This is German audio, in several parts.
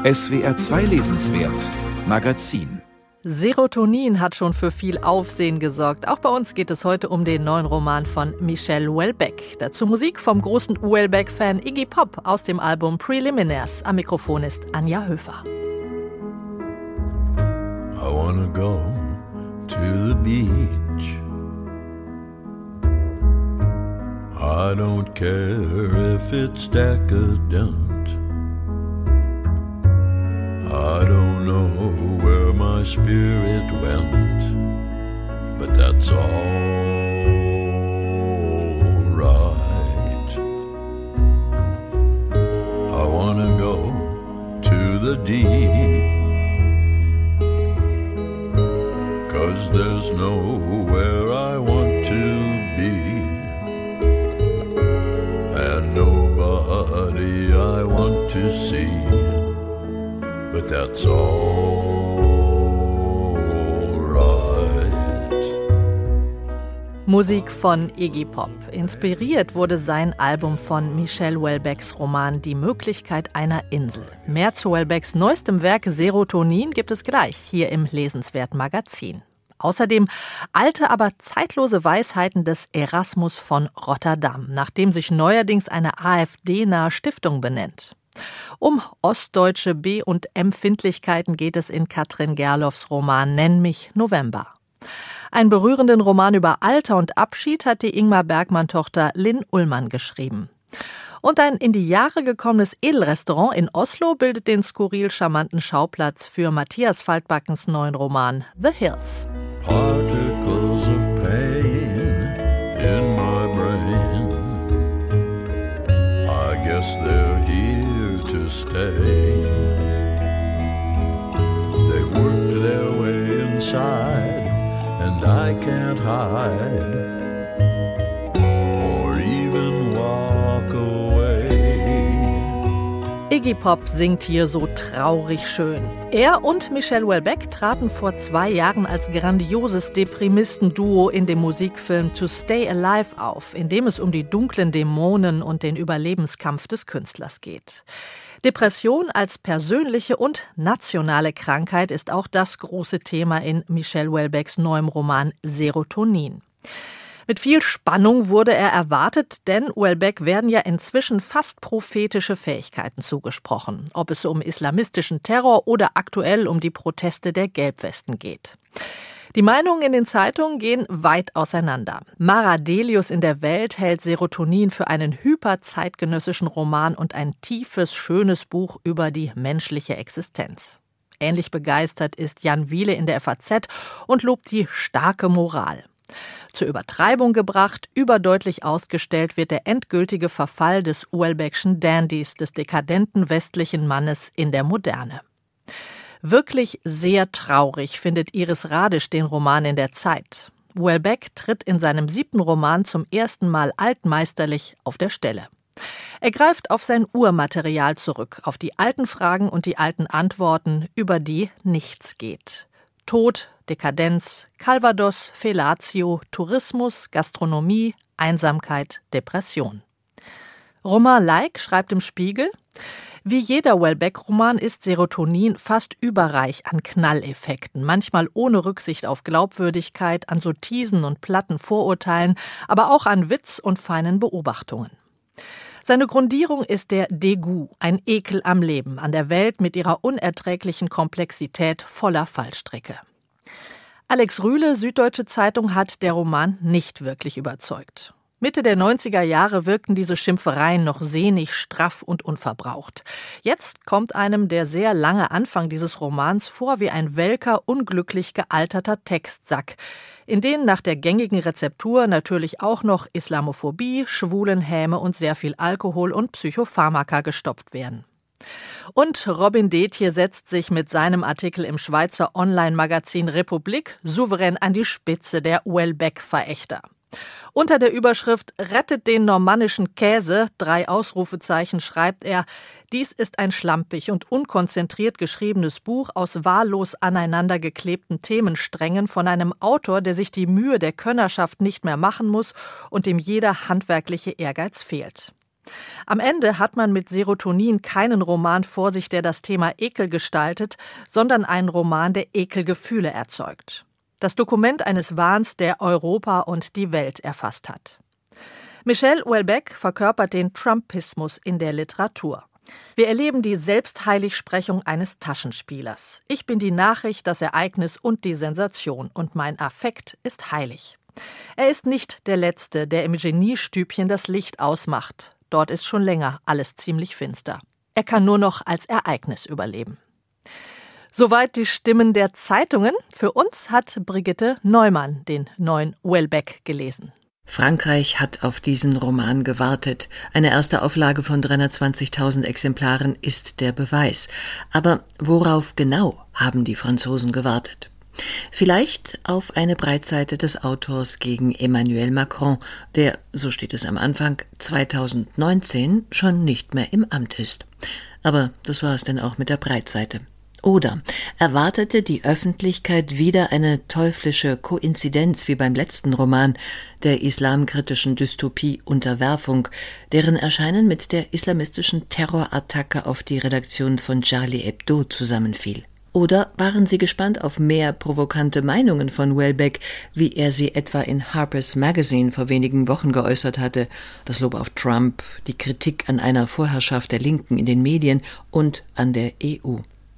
SWR 2 Lesenswert Magazin. Serotonin hat schon für viel Aufsehen gesorgt. Auch bei uns geht es heute um den neuen Roman von Michel Houellebecq. Dazu Musik vom großen Houellebecq-Fan Iggy Pop aus dem Album Preliminaires. Am Mikrofon ist Anja Höfer. I wanna go to the beach. I don't care if it's decadent. I don't know where my spirit went, but that's all right. I wanna go to the deep, 'cause there's nowhere I want to be, and nobody I want to see. But that's all right. Musik von Iggy Pop. Inspiriert wurde sein Album von Michel Houellebecqs Roman Die Möglichkeit einer Insel. Mehr zu Houellebecqs neuestem Werk Serotonin gibt es gleich hier im Lesenswert Magazin. Außerdem alte, aber zeitlose Weisheiten des Erasmus von Rotterdam, nach dem sich neuerdings eine AfD-nahe Stiftung benennt. Um ostdeutsche B- und Empfindlichkeiten geht es in Katrin Gerloffs Roman Nenn mich November. Einen berührenden Roman über Alter und Abschied hat die Ingmar Bergman-Tochter Lynn Ullmann geschrieben. Und ein in die Jahre gekommenes Edelrestaurant in Oslo bildet den skurril charmanten Schauplatz für Matthias Faltbackens neuen Roman The Hills. Particles of pain in my brain, I guess they're here to stay. They've worked their way inside, and I can't hide or even walk away. Iggy Pop singt hier so traurig schön. Er und Michel Houellebecq traten vor 2 Jahren als grandioses Deprimisten-Duo in dem Musikfilm To Stay Alive auf, in dem es um die dunklen Dämonen und den Überlebenskampf des Künstlers geht. Depression als persönliche und nationale Krankheit ist auch das große Thema in Michel Houellebecqs neuem Roman Serotonin. Mit viel Spannung wurde er erwartet, denn Houellebecq werden ja inzwischen fast prophetische Fähigkeiten zugesprochen, ob es um islamistischen Terror oder aktuell um die Proteste der Gelbwesten geht. Die Meinungen in den Zeitungen gehen weit auseinander. Mara Delius in der Welt hält Serotonin für einen hyperzeitgenössischen Roman und ein tiefes, schönes Buch über die menschliche Existenz. Ähnlich begeistert ist Jan Wiele in der FAZ und lobt die starke Moral. Zur Übertreibung gebracht, überdeutlich ausgestellt wird der endgültige Verfall des Houellebecqschen Dandys, des dekadenten westlichen Mannes in der Moderne. Wirklich sehr traurig findet Iris Radisch den Roman in der Zeit. Houellebecq tritt in seinem 7. Roman zum ersten Mal altmeisterlich auf der Stelle. Er greift auf sein Urmaterial zurück, auf die alten Fragen und die alten Antworten, über die nichts geht. Tod, Dekadenz, Calvados, Fellatio, Tourismus, Gastronomie, Einsamkeit, Depression. Romain Leik schreibt im Spiegel: Wie jeder Houellebecq-Roman ist Serotonin fast überreich an Knalleffekten, manchmal ohne Rücksicht auf Glaubwürdigkeit, an Sottisen und platten Vorurteilen, aber auch an Witz und feinen Beobachtungen. Seine Grundierung ist der Dégoût, ein Ekel am Leben, an der Welt mit ihrer unerträglichen Komplexität voller Fallstricke. Alex Rühle, Süddeutsche Zeitung, hat der Roman nicht wirklich überzeugt. Mitte der 90er Jahre wirkten diese Schimpfereien noch sehnig, straff und unverbraucht. Jetzt kommt einem der sehr lange Anfang dieses Romans vor wie ein welker, unglücklich gealterter Textsack, in den nach der gängigen Rezeptur natürlich auch noch Islamophobie, Schwulenhäme und sehr viel Alkohol und Psychopharmaka gestopft werden. Und Robin Detje setzt sich mit seinem Artikel im Schweizer Online-Magazin Republik souverän an die Spitze der Houellebecq-Verächter. Unter der Überschrift »Rettet den normannischen Käse«, 3 Ausrufezeichen, schreibt er: Dies ist ein schlampig und unkonzentriert geschriebenes Buch aus wahllos aneinander geklebten Themensträngen von einem Autor, der sich die Mühe der Könnerschaft nicht mehr machen muss und dem jeder handwerkliche Ehrgeiz fehlt. Am Ende hat man mit Serotonin keinen Roman vor sich, der das Thema Ekel gestaltet, sondern einen Roman, der Ekelgefühle erzeugt. Das Dokument eines Wahns, der Europa und die Welt erfasst hat. Michel Houellebecq verkörpert den Trumpismus in der Literatur. Wir erleben die Selbstheiligsprechung eines Taschenspielers. Ich bin die Nachricht, das Ereignis und die Sensation und mein Affekt ist heilig. Er ist nicht der Letzte, der im Geniestübchen das Licht ausmacht. Dort ist schon länger alles ziemlich finster. Er kann nur noch als Ereignis überleben. Soweit die Stimmen der Zeitungen. Für uns hat Brigitte Neumann den neuen Houellebecq gelesen. Frankreich hat auf diesen Roman gewartet. Eine erste Auflage von 320.000 Exemplaren ist der Beweis. Aber worauf genau haben die Franzosen gewartet? Vielleicht auf eine Breitseite des Autors gegen Emmanuel Macron, der, so steht es am Anfang, 2019 schon nicht mehr im Amt ist. Aber das war es denn auch mit der Breitseite. Oder erwartete die Öffentlichkeit wieder eine teuflische Koinzidenz wie beim letzten Roman, der islamkritischen Dystopie Unterwerfung, deren Erscheinen mit der islamistischen Terrorattacke auf die Redaktion von Charlie Hebdo zusammenfiel? Oder waren sie gespannt auf mehr provokante Meinungen von Houellebecq, wie er sie etwa in Harper's Magazine vor wenigen Wochen geäußert hatte, das Lob auf Trump, die Kritik an einer Vorherrschaft der Linken in den Medien und an der EU?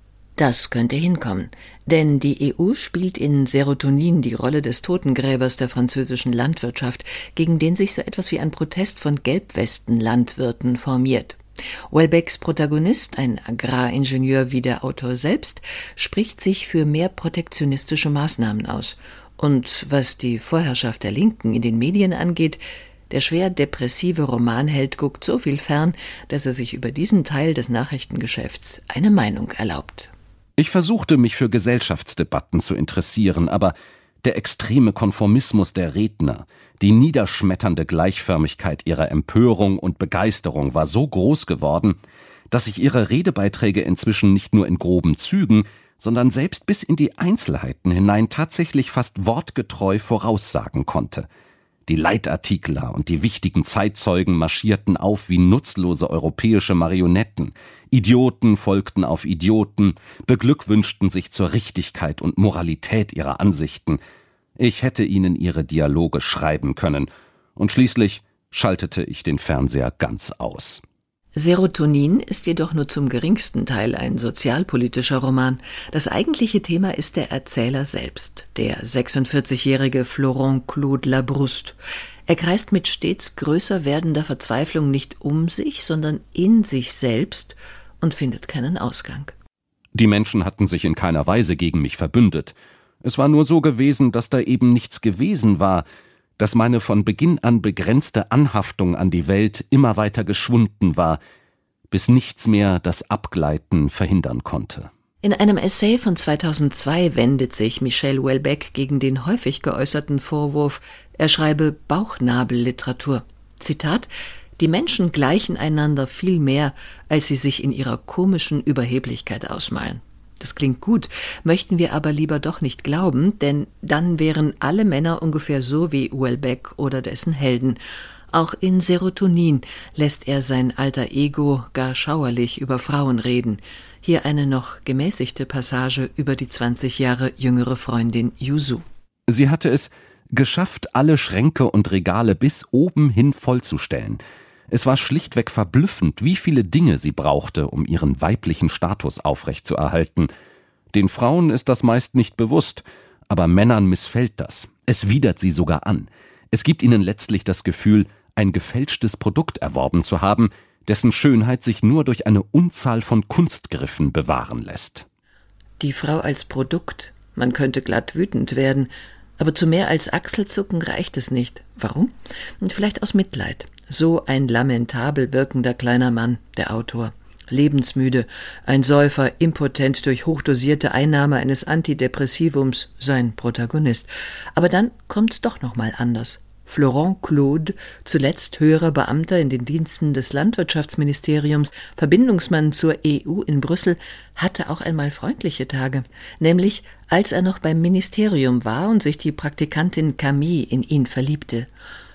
Das könnte hinkommen, denn die EU spielt in Serotonin die Rolle des Totengräbers der französischen Landwirtschaft, gegen den sich so etwas wie ein Protest von Gelbwesten-Landwirten formiert. Houellebecqs Protagonist, ein Agraringenieur wie der Autor selbst, spricht sich für mehr protektionistische Maßnahmen aus. Und was die Vorherrschaft der Linken in den Medien angeht, der schwer depressive Romanheld guckt so viel fern, dass er sich über diesen Teil des Nachrichtengeschäfts eine Meinung erlaubt. Ich versuchte, mich für Gesellschaftsdebatten zu interessieren, aber der extreme Konformismus der Redner, die niederschmetternde Gleichförmigkeit ihrer Empörung und Begeisterung war so groß geworden, dass ich ihre Redebeiträge inzwischen nicht nur in groben Zügen, sondern selbst bis in die Einzelheiten hinein tatsächlich fast wortgetreu voraussagen konnte. Die Leitartikler und die wichtigen Zeitzeugen marschierten auf wie nutzlose europäische Marionetten. Idioten folgten auf Idioten, beglückwünschten sich zur Richtigkeit und Moralität ihrer Ansichten. Ich hätte ihnen ihre Dialoge schreiben können, und schließlich schaltete ich den Fernseher ganz aus. Serotonin ist jedoch nur zum geringsten Teil ein sozialpolitischer Roman. Das eigentliche Thema ist der Erzähler selbst, der 46-jährige Florent Claude Labrouste. Er kreist mit stets größer werdender Verzweiflung nicht um sich, sondern in sich selbst und findet keinen Ausgang. Die Menschen hatten sich in keiner Weise gegen mich verbündet. Es war nur so gewesen, dass da eben nichts gewesen war, dass meine von Beginn an begrenzte Anhaftung an die Welt immer weiter geschwunden war, bis nichts mehr das Abgleiten verhindern konnte. In einem Essay von 2002 wendet sich Michel Houellebecq gegen den häufig geäußerten Vorwurf, er schreibe Bauchnabelliteratur. Zitat: Die Menschen gleichen einander viel mehr, als sie sich in ihrer komischen Überheblichkeit ausmalen. Das klingt gut, möchten wir aber lieber doch nicht glauben, denn dann wären alle Männer ungefähr so wie Houellebecq oder dessen Helden. Auch in Serotonin lässt er sein alter Ego gar schauerlich über Frauen reden. Hier eine noch gemäßigte Passage über die 20 Jahre jüngere Freundin Yuzu. Sie hatte es geschafft, alle Schränke und Regale bis oben hin vollzustellen. Es war schlichtweg verblüffend, wie viele Dinge sie brauchte, um ihren weiblichen Status aufrechtzuerhalten. Den Frauen ist das meist nicht bewusst, aber Männern missfällt das. Es widert sie sogar an. Es gibt ihnen letztlich das Gefühl, ein gefälschtes Produkt erworben zu haben, dessen Schönheit sich nur durch eine Unzahl von Kunstgriffen bewahren lässt. Die Frau als Produkt, man könnte glatt wütend werden, aber zu mehr als Achselzucken reicht es nicht. Warum? Und vielleicht aus Mitleid. So ein lamentabel wirkender kleiner Mann, der Autor. Lebensmüde, ein Säufer, impotent durch hochdosierte Einnahme eines Antidepressivums, sein Protagonist. Aber dann kommt's doch noch mal anders. Florent Claude, zuletzt höherer Beamter in den Diensten des Landwirtschaftsministeriums, Verbindungsmann zur EU in Brüssel, hatte auch einmal freundliche Tage, nämlich als er noch beim Ministerium war und sich die Praktikantin Camille in ihn verliebte.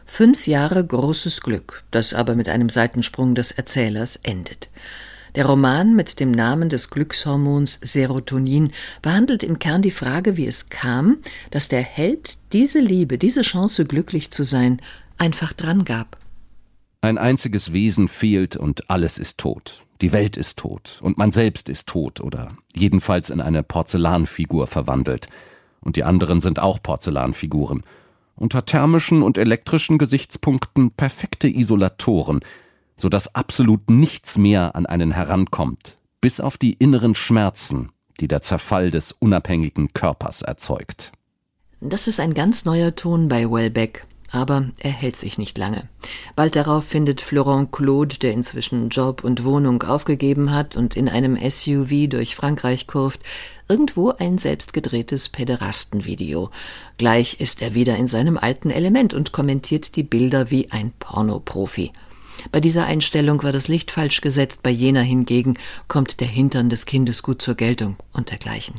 5 Jahre großes Glück, das aber mit einem Seitensprung des Erzählers endet. Der Roman mit dem Namen des Glückshormons Serotonin behandelt im Kern die Frage, wie es kam, dass der Held diese Liebe, diese Chance, glücklich zu sein, einfach dran gab. Ein einziges Wesen fehlt und alles ist tot. Die Welt ist tot und man selbst ist tot oder jedenfalls in eine Porzellanfigur verwandelt. Und die anderen sind auch Porzellanfiguren. Unter thermischen und elektrischen Gesichtspunkten perfekte Isolatoren, sodass absolut nichts mehr an einen herankommt, bis auf die inneren Schmerzen, die der Zerfall des unabhängigen Körpers erzeugt. Das ist ein ganz neuer Ton bei Houellebecq, aber er hält sich nicht lange. Bald darauf findet Florent Claude, der inzwischen Job und Wohnung aufgegeben hat und in einem SUV durch Frankreich kurft, irgendwo ein selbstgedrehtes Päderastenvideo. Gleich ist er wieder in seinem alten Element und kommentiert die Bilder wie ein Pornoprofi. Bei dieser Einstellung war das Licht falsch gesetzt, bei jener hingegen kommt der Hintern des Kindes gut zur Geltung und dergleichen.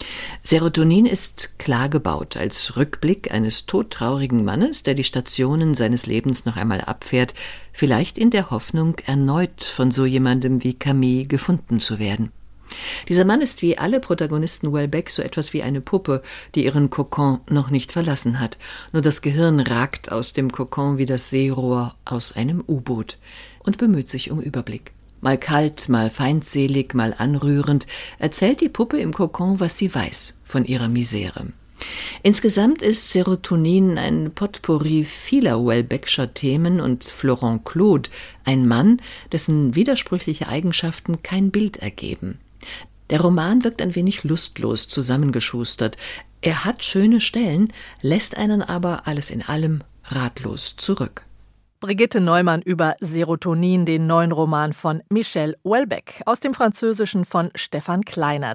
Serotonin ist klar gebaut als Rückblick eines todtraurigen Mannes, der die Stationen seines Lebens noch einmal abfährt, vielleicht in der Hoffnung, erneut von so jemandem wie Camille gefunden zu werden. Dieser Mann ist wie alle Protagonisten Houellebecqs so etwas wie eine Puppe, die ihren Kokon noch nicht verlassen hat. Nur das Gehirn ragt aus dem Kokon wie das Seerohr aus einem U-Boot und bemüht sich um Überblick. Mal kalt, mal feindselig, mal anrührend, erzählt die Puppe im Kokon, was sie weiß von ihrer Misere. Insgesamt ist Serotonin ein Potpourri vieler Houellebecqscher Themen und Florent Claude ein Mann, dessen widersprüchliche Eigenschaften kein Bild ergeben. Der Roman wirkt ein wenig lustlos zusammengeschustert. Er hat schöne Stellen, lässt einen aber alles in allem ratlos zurück. Brigitte Neumann über Serotonin, den neuen Roman von Michel Houellebecq, aus dem Französischen von Stefan Kleiner.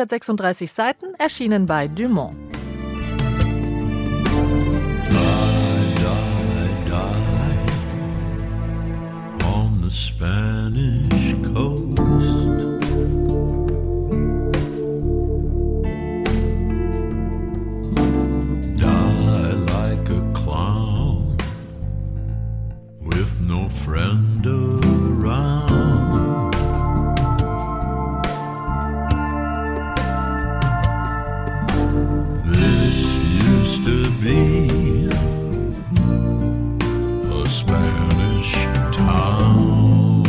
336 Seiten, erschienen bei Dumont. Die on the Spanish coast. No friend around. This used to be a Spanish town.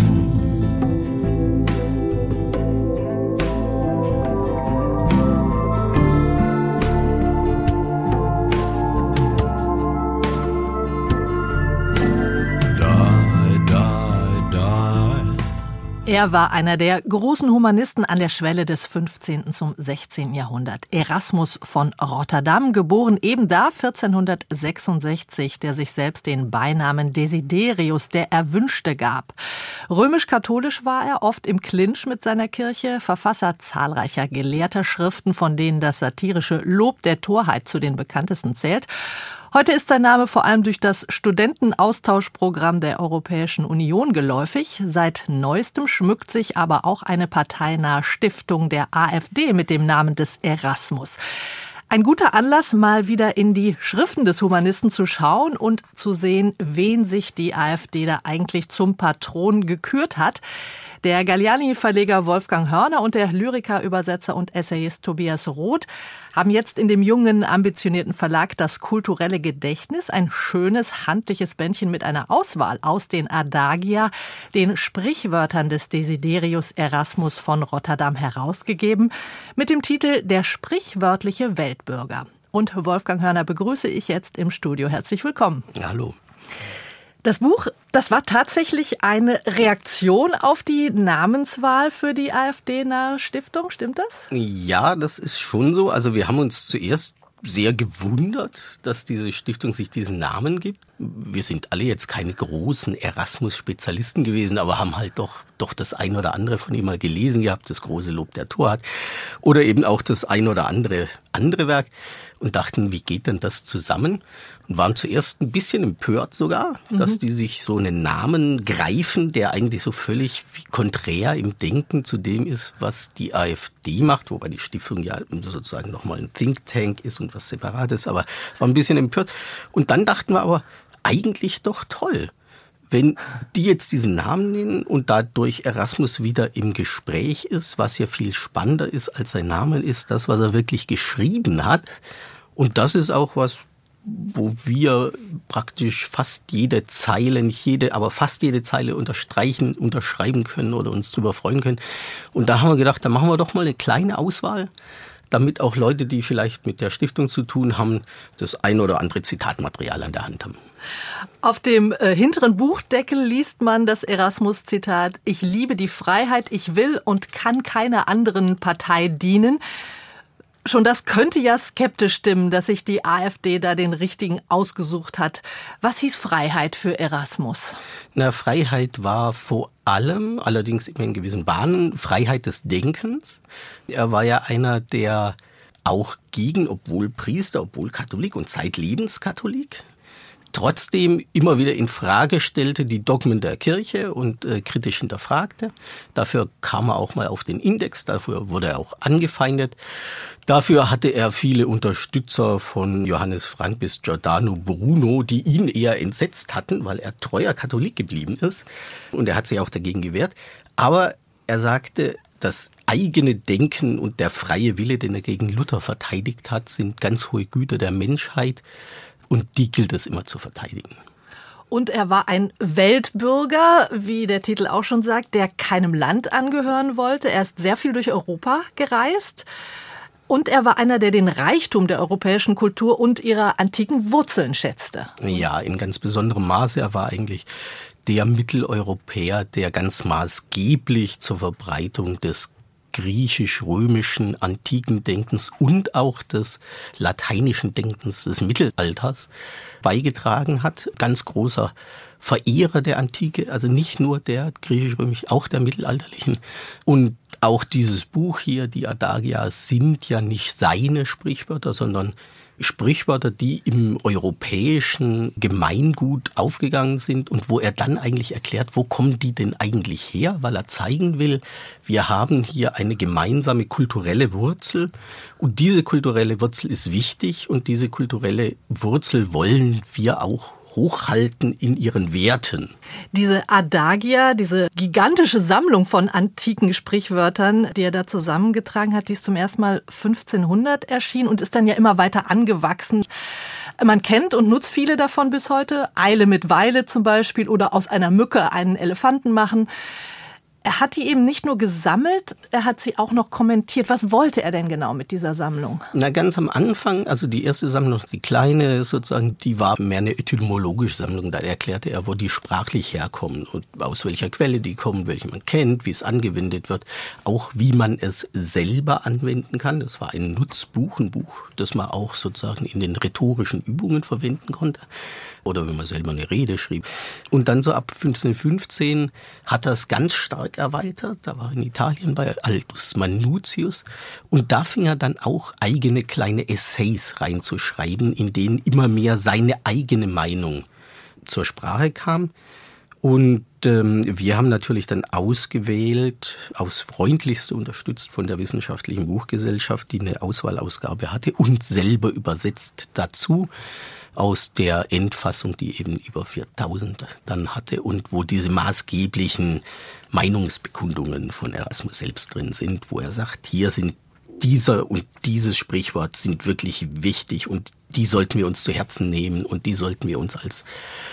Er war einer der großen Humanisten an der Schwelle des 15. zum 16. Jahrhundert. Erasmus von Rotterdam, geboren eben da 1466, der sich selbst den Beinamen Desiderius, der Erwünschte, gab. Römisch-katholisch war er, oft im Clinch mit seiner Kirche, Verfasser zahlreicher gelehrter Schriften, von denen das satirische Lob der Torheit zu den bekanntesten zählt. Heute ist sein Name vor allem durch das Studentenaustauschprogramm der Europäischen Union geläufig. Seit neuestem schmückt sich aber auch eine parteinahe Stiftung der AfD mit dem Namen des Erasmus. Ein guter Anlass, mal wieder in die Schriften des Humanisten zu schauen und zu sehen, wen sich die AfD da eigentlich zum Patron gekürt hat. Der Galliani-Verleger Wolfgang Hörner und der Lyriker, Übersetzer und Essayist Tobias Roth haben jetzt in dem jungen, ambitionierten Verlag Das kulturelle Gedächtnis, ein schönes, handliches Bändchen mit einer Auswahl aus den Adagia, den Sprichwörtern des Desiderius Erasmus von Rotterdam, herausgegeben, mit dem Titel Der sprichwörtliche Weltbürger. Und Wolfgang Hörner begrüße ich jetzt im Studio. Herzlich willkommen. Hallo. Das Buch, das war tatsächlich eine Reaktion auf die Namenswahl für die AfD-nahe Stiftung, stimmt das? Ja, das ist schon so. Also wir haben uns zuerst sehr gewundert, dass diese Stiftung sich diesen Namen gibt. Wir sind alle jetzt keine großen Erasmus-Spezialisten gewesen, aber haben halt doch das ein oder andere von ihm mal gelesen gehabt, das große Lob der Torheit oder eben auch das ein oder andere Werk und dachten, wie geht denn das zusammen? Und waren zuerst ein bisschen empört sogar, dass die sich so einen Namen greifen, der eigentlich so völlig wie konträr im Denken zu dem ist, was die AfD macht, wobei die Stiftung ja sozusagen nochmal ein Think Tank ist und was Separates, aber war ein bisschen empört. Und dann dachten wir aber, eigentlich doch toll. Wenn die jetzt diesen Namen nennen und dadurch Erasmus wieder im Gespräch ist, was ja viel spannender ist als sein Name, ist das, was er wirklich geschrieben hat. Und das ist auch was, wo wir praktisch fast jede Zeile, nicht jede, aber fast jede Zeile unterschreiben können oder uns drüber freuen können. Und da haben wir gedacht, da machen wir doch mal eine kleine Auswahl, damit auch Leute, die vielleicht mit der Stiftung zu tun haben, das ein oder andere Zitatmaterial an der Hand haben. Auf dem hinteren Buchdeckel liest man das Erasmus-Zitat: Ich liebe die Freiheit, ich will und kann keiner anderen Partei dienen. Schon das könnte ja skeptisch stimmen, dass sich die AfD da den richtigen ausgesucht hat. Was hieß Freiheit für Erasmus? Na, Freiheit war vor allem, allerdings immer in gewissen Bahnen, Freiheit des Denkens. Er war ja einer, der auch obwohl Priester, obwohl Katholik und zeitlebens Katholik, trotzdem immer wieder in Frage stellte die Dogmen der Kirche und kritisch hinterfragte. Dafür kam er auch mal auf den Index, dafür wurde er auch angefeindet. Dafür hatte er viele Unterstützer von Johannes Frank bis Giordano Bruno, die ihn eher entsetzt hatten, weil er treuer Katholik geblieben ist. Und er hat sich auch dagegen gewehrt. Aber er sagte, das eigene Denken und der freie Wille, den er gegen Luther verteidigt hat, sind ganz hohe Güter der Menschheit. Und die gilt es immer zu verteidigen. Und er war ein Weltbürger, wie der Titel auch schon sagt, der keinem Land angehören wollte. Er ist sehr viel durch Europa gereist. Und er war einer, der den Reichtum der europäischen Kultur und ihrer antiken Wurzeln schätzte. Ja, in ganz besonderem Maße. Er war eigentlich der Mitteleuropäer, der ganz maßgeblich zur Verbreitung des griechisch-römischen antiken Denkens und auch des lateinischen Denkens des Mittelalters beigetragen hat. Ganz großer Verehrer der Antike, also nicht nur der griechisch-römischen, auch der mittelalterlichen. Und auch dieses Buch hier, die Adagia, sind ja nicht seine Sprichwörter, sondern Sprichwörter, die im europäischen Gemeingut aufgegangen sind und wo er dann eigentlich erklärt, wo kommen die denn eigentlich her, weil er zeigen will, wir haben hier eine gemeinsame kulturelle Wurzel und diese kulturelle Wurzel ist wichtig und diese kulturelle Wurzel wollen wir auch hochhalten in ihren Werten. Diese Adagia, diese gigantische Sammlung von antiken Sprichwörtern, die er da zusammengetragen hat, die ist zum ersten Mal 1500 erschienen und ist dann ja immer weiter angewachsen. Man kennt und nutzt viele davon bis heute. Eile mit Weile zum Beispiel oder aus einer Mücke einen Elefanten machen. Er hat die eben nicht nur gesammelt, er hat sie auch noch kommentiert. Was wollte er denn genau mit dieser Sammlung? Na, ganz am Anfang, also die erste Sammlung, die kleine sozusagen, die war mehr eine etymologische Sammlung. Da erklärte er, wo die sprachlich herkommen und aus welcher Quelle die kommen, welche man kennt, wie es angewendet wird, auch wie man es selber anwenden kann. Das war ein Nutzbuch, ein Buch, das man auch sozusagen in den rhetorischen Übungen verwenden konnte. Oder wenn man selber eine Rede schrieb. Und dann so ab 1515 hat er es ganz stark erweitert. Da war in Italien bei Aldus Manutius. Und da fing er dann auch eigene kleine Essays reinzuschreiben, in denen immer mehr seine eigene Meinung zur Sprache kam. Und wir haben natürlich dann ausgewählt, aufs Freundlichste unterstützt von der Wissenschaftlichen Buchgesellschaft, die eine Auswahlausgabe hatte und selber übersetzt dazu. Aus der Endfassung, die eben über 4000 dann hatte und wo diese maßgeblichen Meinungsbekundungen von Erasmus selbst drin sind, wo er sagt, hier sind dieser und dieses Sprichwort sind wirklich wichtig und die sollten wir uns zu Herzen nehmen und die sollten wir uns als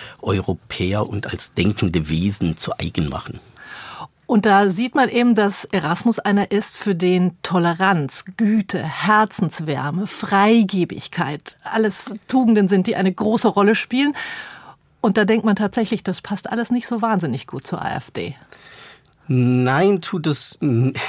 Europäer und als denkende Wesen zu eigen machen. Und da sieht man eben, dass Erasmus einer ist, für den Toleranz, Güte, Herzenswärme, Freigebigkeit, alles Tugenden sind, die eine große Rolle spielen. Und da denkt man tatsächlich, das passt alles nicht so wahnsinnig gut zur AfD. Nein, tut es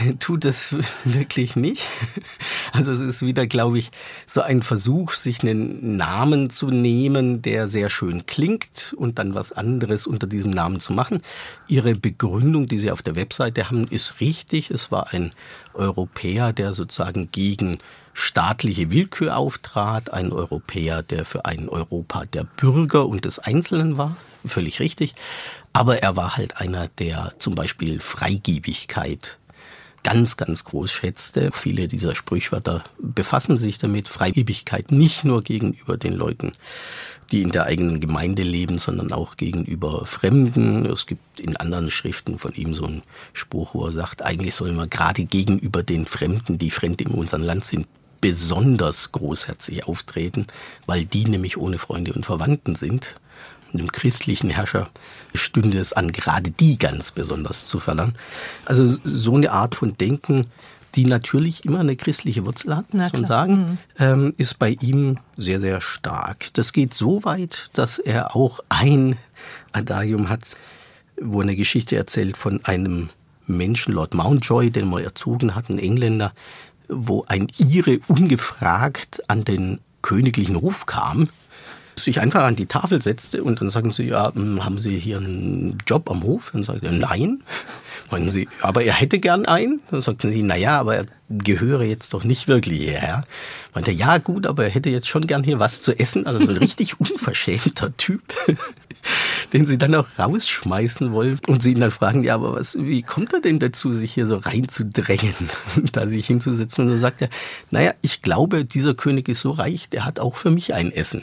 wirklich nicht. Also es ist wieder, glaube ich, so ein Versuch, sich einen Namen zu nehmen, der sehr schön klingt und dann was anderes unter diesem Namen zu machen. Ihre Begründung, die Sie auf der Webseite haben, ist richtig. Es war ein Europäer, der sozusagen gegen staatliche Willkür auftrat, ein Europäer, der für ein Europa der Bürger und des Einzelnen war. Völlig richtig. Aber er war halt einer, der zum Beispiel Freigebigkeit ganz, ganz groß schätzte. Viele dieser Sprichwörter befassen sich damit. Freigebigkeit nicht nur gegenüber den Leuten, die in der eigenen Gemeinde leben, sondern auch gegenüber Fremden. Es gibt in anderen Schriften von ihm so einen Spruch, wo er sagt, eigentlich sollen wir gerade gegenüber den Fremden, die fremd in unserem Land sind, besonders großherzig auftreten, weil die nämlich ohne Freunde und Verwandten sind. Einem christlichen Herrscher stünde es an, gerade die ganz besonders zu fördern. Also so eine Art von Denken, die natürlich immer eine christliche Wurzel hat, muss man sagen, ist bei ihm sehr, sehr stark. Das geht so weit, dass er auch ein Adagium hat, wo er eine Geschichte erzählt von einem Menschen, Lord Mountjoy, den man erzogen hat, ein Engländer, wo ein Ire ungefragt an den königlichen Hof kam, sich einfach an die Tafel setzte und dann sagen sie, ja, haben Sie hier einen Job am Hof? Dann sagt er, nein. Meinen Sie, aber er hätte gern einen? Dann sagten sie, naja, aber er gehöre jetzt doch nicht wirklich hierher. Meinte, ja gut, aber er hätte jetzt schon gern hier was zu essen. Also so ein richtig unverschämter Typ, den sie dann auch rausschmeißen wollen. Und sie ihn dann fragen, ja, aber wie kommt er denn dazu, sich hier so reinzudrängen und da sich hinzusetzen? Und dann sagt er, naja, ich glaube, dieser König ist so reich, der hat auch für mich ein Essen.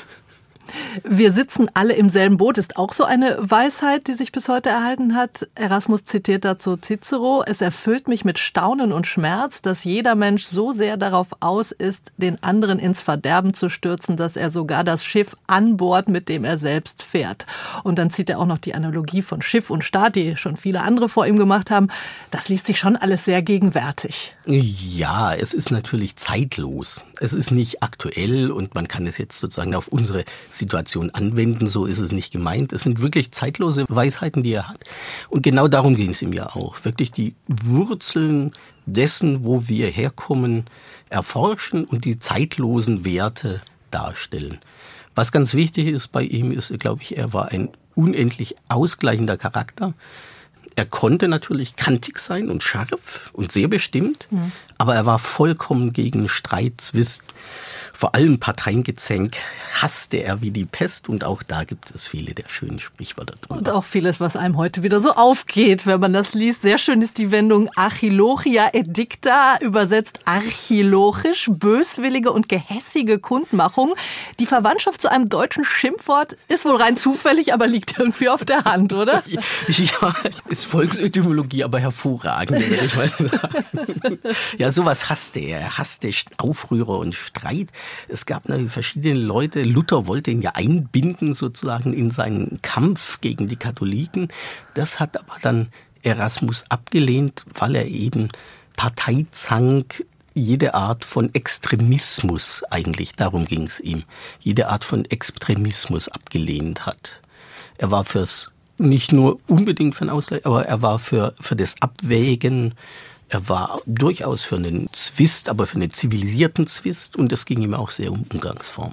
Wir sitzen alle im selben Boot ist auch so eine Weisheit, die sich bis heute erhalten hat. Erasmus zitiert dazu Cicero: Es erfüllt mich mit Staunen und Schmerz, dass jeder Mensch so sehr darauf aus ist, den anderen ins Verderben zu stürzen, dass er sogar das Schiff an Bord, mit dem er selbst fährt. Und dann zieht er auch noch die Analogie von Schiff und Staat, die schon viele andere vor ihm gemacht haben. Das liest sich schon alles sehr gegenwärtig. Ja, es ist natürlich zeitlos. Es ist nicht aktuell und man kann es jetzt sozusagen auf unsere Situation anwenden, so ist es nicht gemeint. Es sind wirklich zeitlose Weisheiten, die er hat. Und genau darum ging es ihm ja auch. Wirklich die Wurzeln dessen, wo wir herkommen, erforschen und die zeitlosen Werte darstellen. Was ganz wichtig ist bei ihm, ist, glaube ich, er war ein unendlich ausgleichender Charakter. Er konnte natürlich kantig sein und scharf und sehr bestimmt, aber er war vollkommen gegen Streit, Zwist, vor allem Parteiengezänk hasste er wie die Pest und auch da gibt es viele der schönen Sprichwörter drüber. Und auch vieles, was einem heute wieder so aufgeht, wenn man das liest. Sehr schön ist die Wendung Archilochia edicta, übersetzt archilochisch, böswillige und gehässige Kundmachung. Die Verwandtschaft zu einem deutschen Schimpfwort ist wohl rein zufällig, aber liegt irgendwie auf der Hand, oder? Ja, ist Volksetymologie, aber hervorragend, würde ich mal sagen. Ja, sowas hasste er. Er hasste Aufrührer und Streit. Es gab natürlich verschiedene Leute. Luther wollte ihn ja einbinden sozusagen in seinen Kampf gegen die Katholiken. Das hat aber dann Erasmus abgelehnt, weil er eben Parteizank, jede Art von Extremismus, eigentlich darum ging es ihm, jede Art von Extremismus abgelehnt hat. Er war nicht nur unbedingt für einen Ausgleich, aber er war für das Abwägen. Er war durchaus für einen Zwist, aber für einen zivilisierten Zwist und es ging ihm auch sehr um Umgangsformen.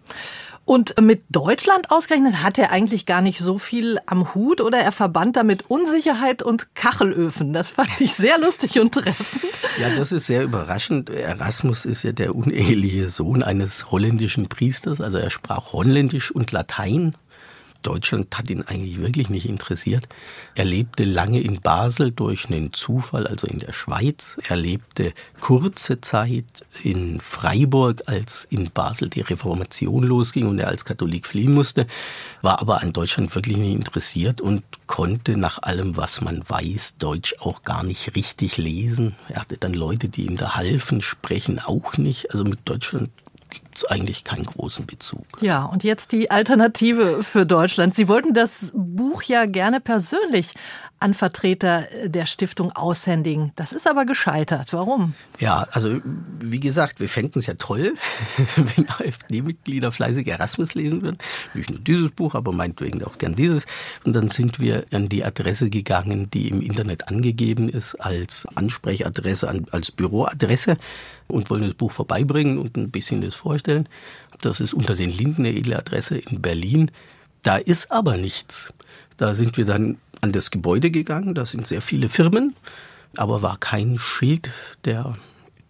Und mit Deutschland ausgerechnet hat er eigentlich gar nicht so viel am Hut oder er verband damit Unsicherheit und Kachelöfen. Das fand ich sehr lustig und treffend. Ja, das ist sehr überraschend. Erasmus ist ja der uneheliche Sohn eines holländischen Priesters, also er sprach Holländisch und Latein. Deutschland hat ihn eigentlich wirklich nicht interessiert. Er lebte lange in Basel durch einen Zufall, also in der Schweiz. Er lebte kurze Zeit in Freiburg, als in Basel die Reformation losging und er als Katholik fliehen musste, war aber an Deutschland wirklich nicht interessiert und konnte nach allem, was man weiß, Deutsch auch gar nicht richtig lesen. Er hatte dann Leute, die ihm da halfen, sprechen auch nicht. Also mit Deutschland gibt es eigentlich keinen großen Bezug. Ja, und jetzt die Alternative für Deutschland. Sie wollten das Buch ja gerne persönlich an Vertreter der Stiftung aushändigen. Das ist aber gescheitert. Warum? Ja, also wie gesagt, wir fänden es ja toll, wenn AfD-Mitglieder fleißig Erasmus lesen würden. Nicht nur dieses Buch, aber meinetwegen auch gern dieses. Und dann sind wir an die Adresse gegangen, die im Internet angegeben ist, als Ansprechadresse, als Büroadresse und wollen das Buch vorbeibringen und ein bisschen das vorstellen. Das ist unter den Linden eine edle Adresse in Berlin. Da ist aber nichts. Da sind wir dann an das Gebäude gegangen, da sind sehr viele Firmen, aber war kein Schild der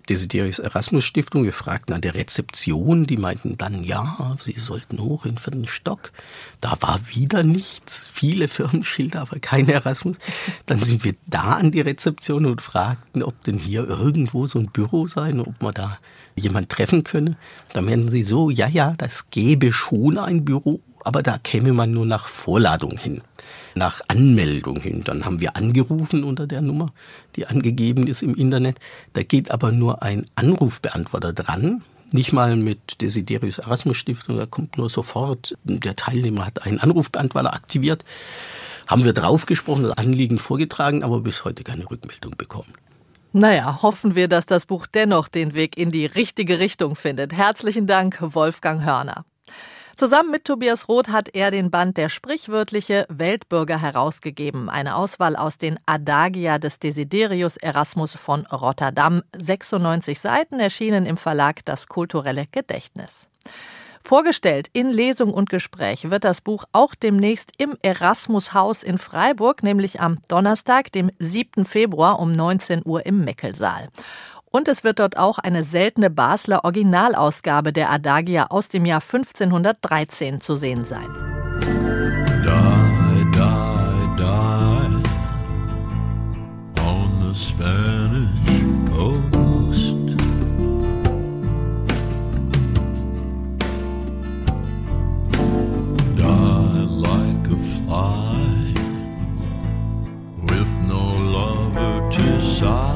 Desiderius Erasmus Stiftung. Wir fragten an der Rezeption, die meinten dann, ja, Sie sollten hoch in den 4. Stock. Da war wieder nichts, viele Firmenschilder, aber kein Erasmus. Dann sind wir da an die Rezeption und fragten, ob denn hier irgendwo so ein Büro sei, ob man da jemand treffen könne. Da meinten sie so, ja, das gäbe schon ein Büro, aber da käme man nur nach Vorladung hin, nach Anmeldung hin. Dann haben wir angerufen unter der Nummer, die angegeben ist im Internet. Da geht aber nur ein Anrufbeantworter dran, nicht mal mit Desiderius Erasmus Stiftung, da kommt nur sofort, der Teilnehmer hat einen Anrufbeantworter aktiviert. Haben wir drauf gesprochen, das Anliegen vorgetragen, aber bis heute keine Rückmeldung bekommen. Naja, hoffen wir, dass das Buch dennoch den Weg in die richtige Richtung findet. Herzlichen Dank, Wolfgang Hörner. Zusammen mit Tobias Roth hat er den Band Der sprichwörtliche Weltbürger herausgegeben. Eine Auswahl aus den Adagia des Desiderius Erasmus von Rotterdam. 96 Seiten, erschienen im Verlag Das kulturelle Gedächtnis. Vorgestellt in Lesung und Gespräch wird das Buch auch demnächst im Erasmus-Haus in Freiburg, nämlich am Donnerstag, dem 7. Februar um 19 Uhr im Meckelsaal. Und es wird dort auch eine seltene Basler Originalausgabe der Adagia aus dem Jahr 1513 zu sehen sein. Die, die, die on the Spanish coast. Die like a fly with no lover to sigh.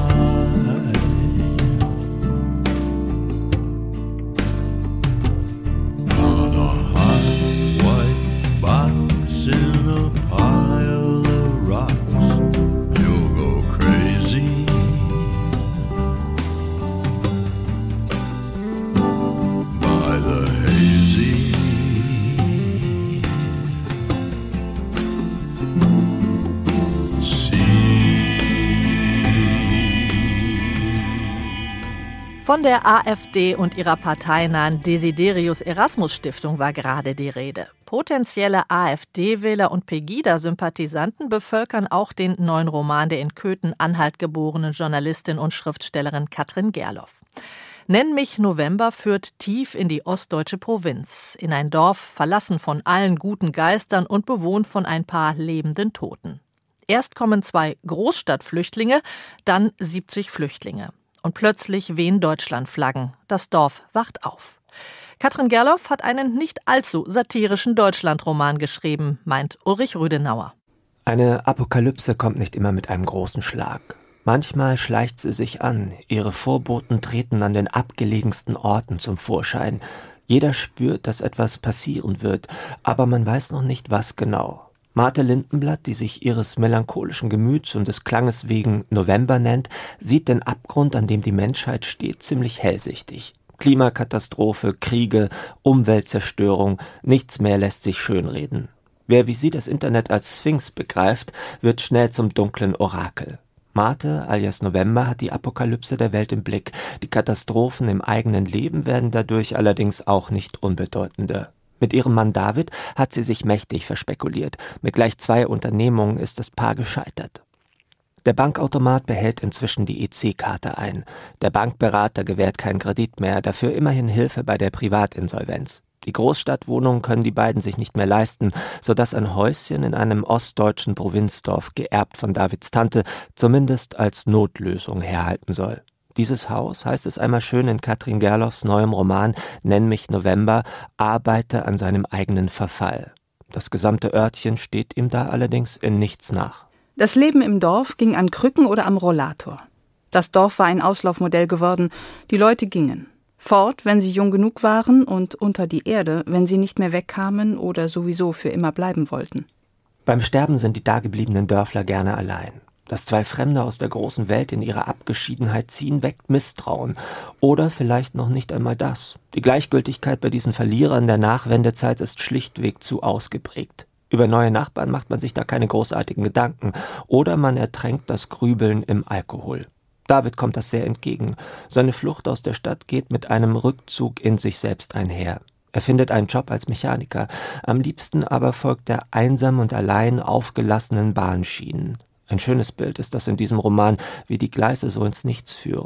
Von der AfD und ihrer parteinahen Desiderius Erasmus Stiftung war gerade die Rede. Potenzielle AfD-Wähler und Pegida-Sympathisanten bevölkern auch den neuen Roman der in Köthen-Anhalt geborenen Journalistin und Schriftstellerin Katrin Gerloff. Nenn mich November führt tief in die ostdeutsche Provinz, in ein Dorf verlassen von allen guten Geistern und bewohnt von ein paar lebenden Toten. Erst kommen 2 Großstadtflüchtlinge, dann 70 Flüchtlinge. Und plötzlich wehen Deutschlandflaggen. Das Dorf wacht auf. Katrin Gerloff hat einen nicht allzu satirischen Deutschlandroman geschrieben, meint Ulrich Rüdenauer. Eine Apokalypse kommt nicht immer mit einem großen Schlag. Manchmal schleicht sie sich an. Ihre Vorboten treten an den abgelegensten Orten zum Vorschein. Jeder spürt, dass etwas passieren wird, aber man weiß noch nicht, was genau. Marthe Lindenblatt, die sich ihres melancholischen Gemüts und des Klanges wegen November nennt, sieht den Abgrund, an dem die Menschheit steht, ziemlich hellsichtig. Klimakatastrophe, Kriege, Umweltzerstörung, nichts mehr lässt sich schönreden. Wer wie sie das Internet als Sphinx begreift, wird schnell zum dunklen Orakel. Marthe, alias November, hat die Apokalypse der Welt im Blick. Die Katastrophen im eigenen Leben werden dadurch allerdings auch nicht unbedeutender. Mit ihrem Mann David hat sie sich mächtig verspekuliert. Mit gleich 2 Unternehmungen ist das Paar gescheitert. Der Bankautomat behält inzwischen die EC-Karte ein. Der Bankberater gewährt keinen Kredit mehr, dafür immerhin Hilfe bei der Privatinsolvenz. Die Großstadtwohnungen können die beiden sich nicht mehr leisten, sodass ein Häuschen in einem ostdeutschen Provinzdorf, geerbt von Davids Tante, zumindest als Notlösung herhalten soll. Dieses Haus, heißt es einmal schön in Katrin Gerloffs neuem Roman Nenn mich November, arbeite an seinem eigenen Verfall. Das gesamte Örtchen steht ihm da allerdings in nichts nach. Das Leben im Dorf ging an Krücken oder am Rollator. Das Dorf war ein Auslaufmodell geworden. Die Leute gingen. Fort, wenn sie jung genug waren, und unter die Erde, wenn sie nicht mehr wegkamen oder sowieso für immer bleiben wollten. Beim Sterben sind die dagebliebenen Dörfler gerne allein. Dass 2 Fremde aus der großen Welt in ihre Abgeschiedenheit ziehen, weckt Misstrauen. Oder vielleicht noch nicht einmal das. Die Gleichgültigkeit bei diesen Verlierern der Nachwendezeit ist schlichtweg zu ausgeprägt. Über neue Nachbarn macht man sich da keine großartigen Gedanken. Oder man ertränkt das Grübeln im Alkohol. David kommt das sehr entgegen. Seine Flucht aus der Stadt geht mit einem Rückzug in sich selbst einher. Er findet einen Job als Mechaniker. Am liebsten aber folgt er einsam und allein aufgelassenen Bahnschienen. Ein schönes Bild ist das in diesem Roman, wie die Gleise so ins Nichts führen.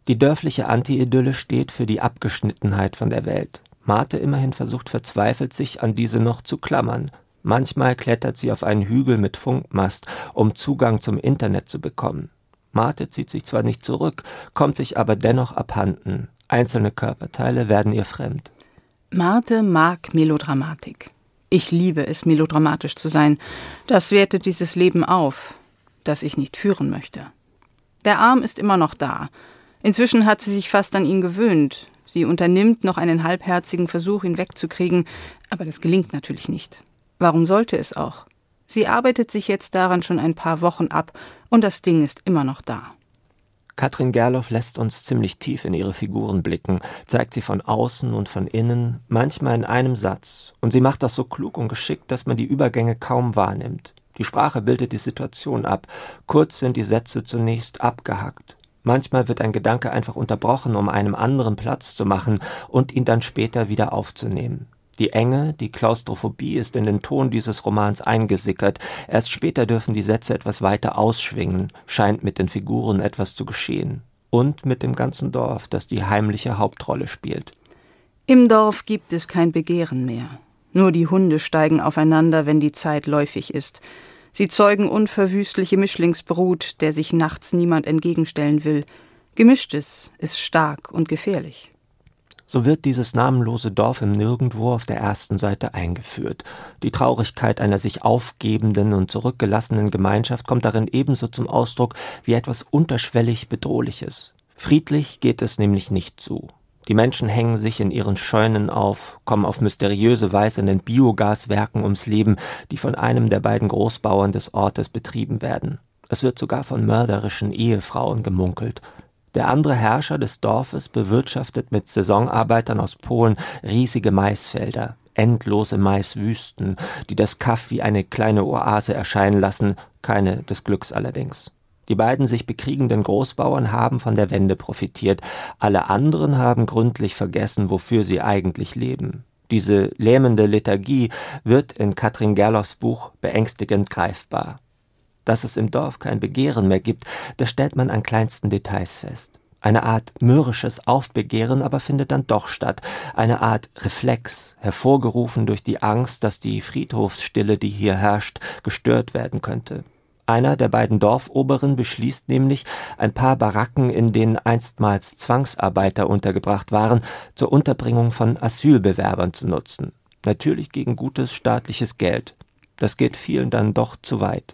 Die dörfliche Anti-Idylle steht für die Abgeschnittenheit von der Welt. Marthe immerhin versucht verzweifelt, sich an diese noch zu klammern. Manchmal klettert sie auf einen Hügel mit Funkmast, um Zugang zum Internet zu bekommen. Marthe zieht sich zwar nicht zurück, kommt sich aber dennoch abhanden. Einzelne Körperteile werden ihr fremd. Marthe mag Melodramatik. Ich liebe es, melodramatisch zu sein. Das wertet dieses Leben auf, das ich nicht führen möchte. Der Arm ist immer noch da. Inzwischen hat sie sich fast an ihn gewöhnt. Sie unternimmt noch einen halbherzigen Versuch, ihn wegzukriegen, aber das gelingt natürlich nicht. Warum sollte es auch? Sie arbeitet sich jetzt daran schon ein paar Wochen ab und das Ding ist immer noch da. Katrin Gerloff lässt uns ziemlich tief in ihre Figuren blicken, zeigt sie von außen und von innen, manchmal in einem Satz. Und sie macht das so klug und geschickt, dass man die Übergänge kaum wahrnimmt. Die Sprache bildet die Situation ab. Kurz sind die Sätze zunächst abgehackt. Manchmal wird ein Gedanke einfach unterbrochen, um einem anderen Platz zu machen und ihn dann später wieder aufzunehmen. Die Enge, die Klaustrophobie ist in den Ton dieses Romans eingesickert. Erst später dürfen die Sätze etwas weiter ausschwingen, scheint mit den Figuren etwas zu geschehen. Und mit dem ganzen Dorf, das die heimliche Hauptrolle spielt. Im Dorf gibt es kein Begehren mehr. Nur die Hunde steigen aufeinander, wenn die Zeit läufig ist. Sie zeugen unverwüstliche Mischlingsbrut, der sich nachts niemand entgegenstellen will. Gemischtes ist stark und gefährlich. So wird dieses namenlose Dorf im Nirgendwo auf der ersten Seite eingeführt. Die Traurigkeit einer sich aufgebenden und zurückgelassenen Gemeinschaft kommt darin ebenso zum Ausdruck wie etwas unterschwellig Bedrohliches. Friedlich geht es nämlich nicht zu. Die Menschen hängen sich in ihren Scheunen auf, kommen auf mysteriöse Weise in den Biogaswerken ums Leben, die von einem der beiden Großbauern des Ortes betrieben werden. Es wird sogar von mörderischen Ehefrauen gemunkelt. Der andere Herrscher des Dorfes bewirtschaftet mit Saisonarbeitern aus Polen riesige Maisfelder, endlose Maiswüsten, die das Kaff wie eine kleine Oase erscheinen lassen, keine des Glücks allerdings. Die beiden sich bekriegenden Großbauern haben von der Wende profitiert, alle anderen haben gründlich vergessen, wofür sie eigentlich leben. Diese lähmende Lethargie wird in Katrin Gerloffs Buch beängstigend greifbar. Dass es im Dorf kein Begehren mehr gibt, das stellt man an kleinsten Details fest. Eine Art mürrisches Aufbegehren aber findet dann doch statt, eine Art Reflex, hervorgerufen durch die Angst, dass die Friedhofsstille, die hier herrscht, gestört werden könnte. Einer der beiden Dorfoberen beschließt nämlich, ein paar Baracken, in denen einstmals Zwangsarbeiter untergebracht waren, zur Unterbringung von Asylbewerbern zu nutzen. Natürlich gegen gutes staatliches Geld. Das geht vielen dann doch zu weit.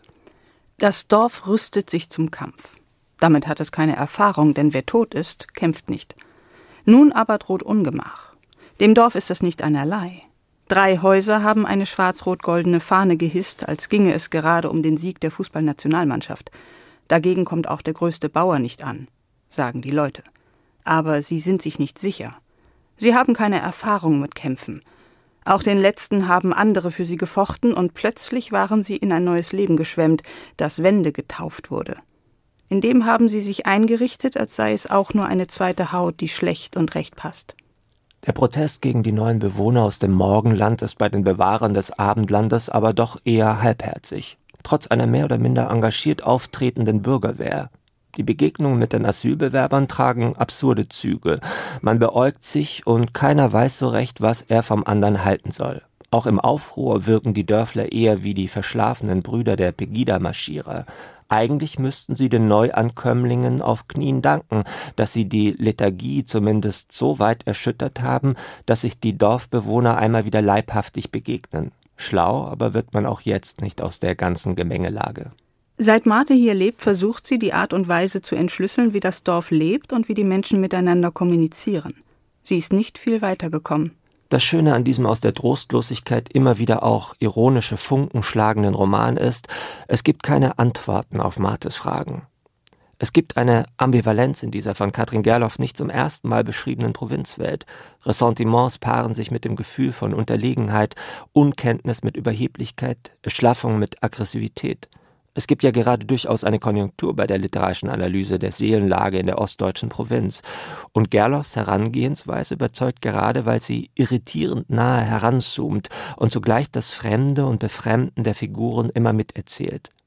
Das Dorf rüstet sich zum Kampf. Damit hat es keine Erfahrung, denn wer tot ist, kämpft nicht. Nun aber droht Ungemach. Dem Dorf ist das nicht einerlei. 3 Häuser haben eine schwarz-rot-goldene Fahne gehisst, als ginge es gerade um den Sieg der Fußballnationalmannschaft. Dagegen kommt auch der größte Bauer nicht an, sagen die Leute. Aber sie sind sich nicht sicher. Sie haben keine Erfahrung mit Kämpfen. Auch den letzten haben andere für sie gefochten und plötzlich waren sie in ein neues Leben geschwemmt, das Wende getauft wurde. In dem haben sie sich eingerichtet, als sei es auch nur eine zweite Haut, die schlecht und recht passt. Der Protest gegen die neuen Bewohner aus dem Morgenland ist bei den Bewahrern des Abendlandes aber doch eher halbherzig, trotz einer mehr oder minder engagiert auftretenden Bürgerwehr. Die Begegnungen mit den Asylbewerbern tragen absurde Züge. Man beäugt sich und keiner weiß so recht, was er vom anderen halten soll. Auch im Aufruhr wirken die Dörfler eher wie die verschlafenen Brüder der Pegida-Marschierer. Eigentlich müssten sie den Neuankömmlingen auf Knien danken, dass sie die Lethargie zumindest so weit erschüttert haben, dass sich die Dorfbewohner einmal wieder leibhaftig begegnen. Schlau aber wird man auch jetzt nicht aus der ganzen Gemengelage. Seit Marthe hier lebt, versucht sie, die Art und Weise zu entschlüsseln, wie das Dorf lebt und wie die Menschen miteinander kommunizieren. Sie ist nicht viel weitergekommen. Das Schöne an diesem aus der Trostlosigkeit immer wieder auch ironische Funken schlagenden Roman ist, es gibt keine Antworten auf Marthes Fragen. Es gibt eine Ambivalenz in dieser von Katrin Gerloff nicht zum ersten Mal beschriebenen Provinzwelt. Ressentiments paaren sich mit dem Gefühl von Unterlegenheit, Unkenntnis mit Überheblichkeit, Erschlaffung mit Aggressivität. Es gibt ja gerade durchaus eine Konjunktur bei der literarischen Analyse der Seelenlage in der ostdeutschen Provinz. Und Gerloffs Herangehensweise überzeugt gerade, weil sie irritierend nahe heranzoomt und zugleich das Fremde und Befremden der Figuren immer miterzählt.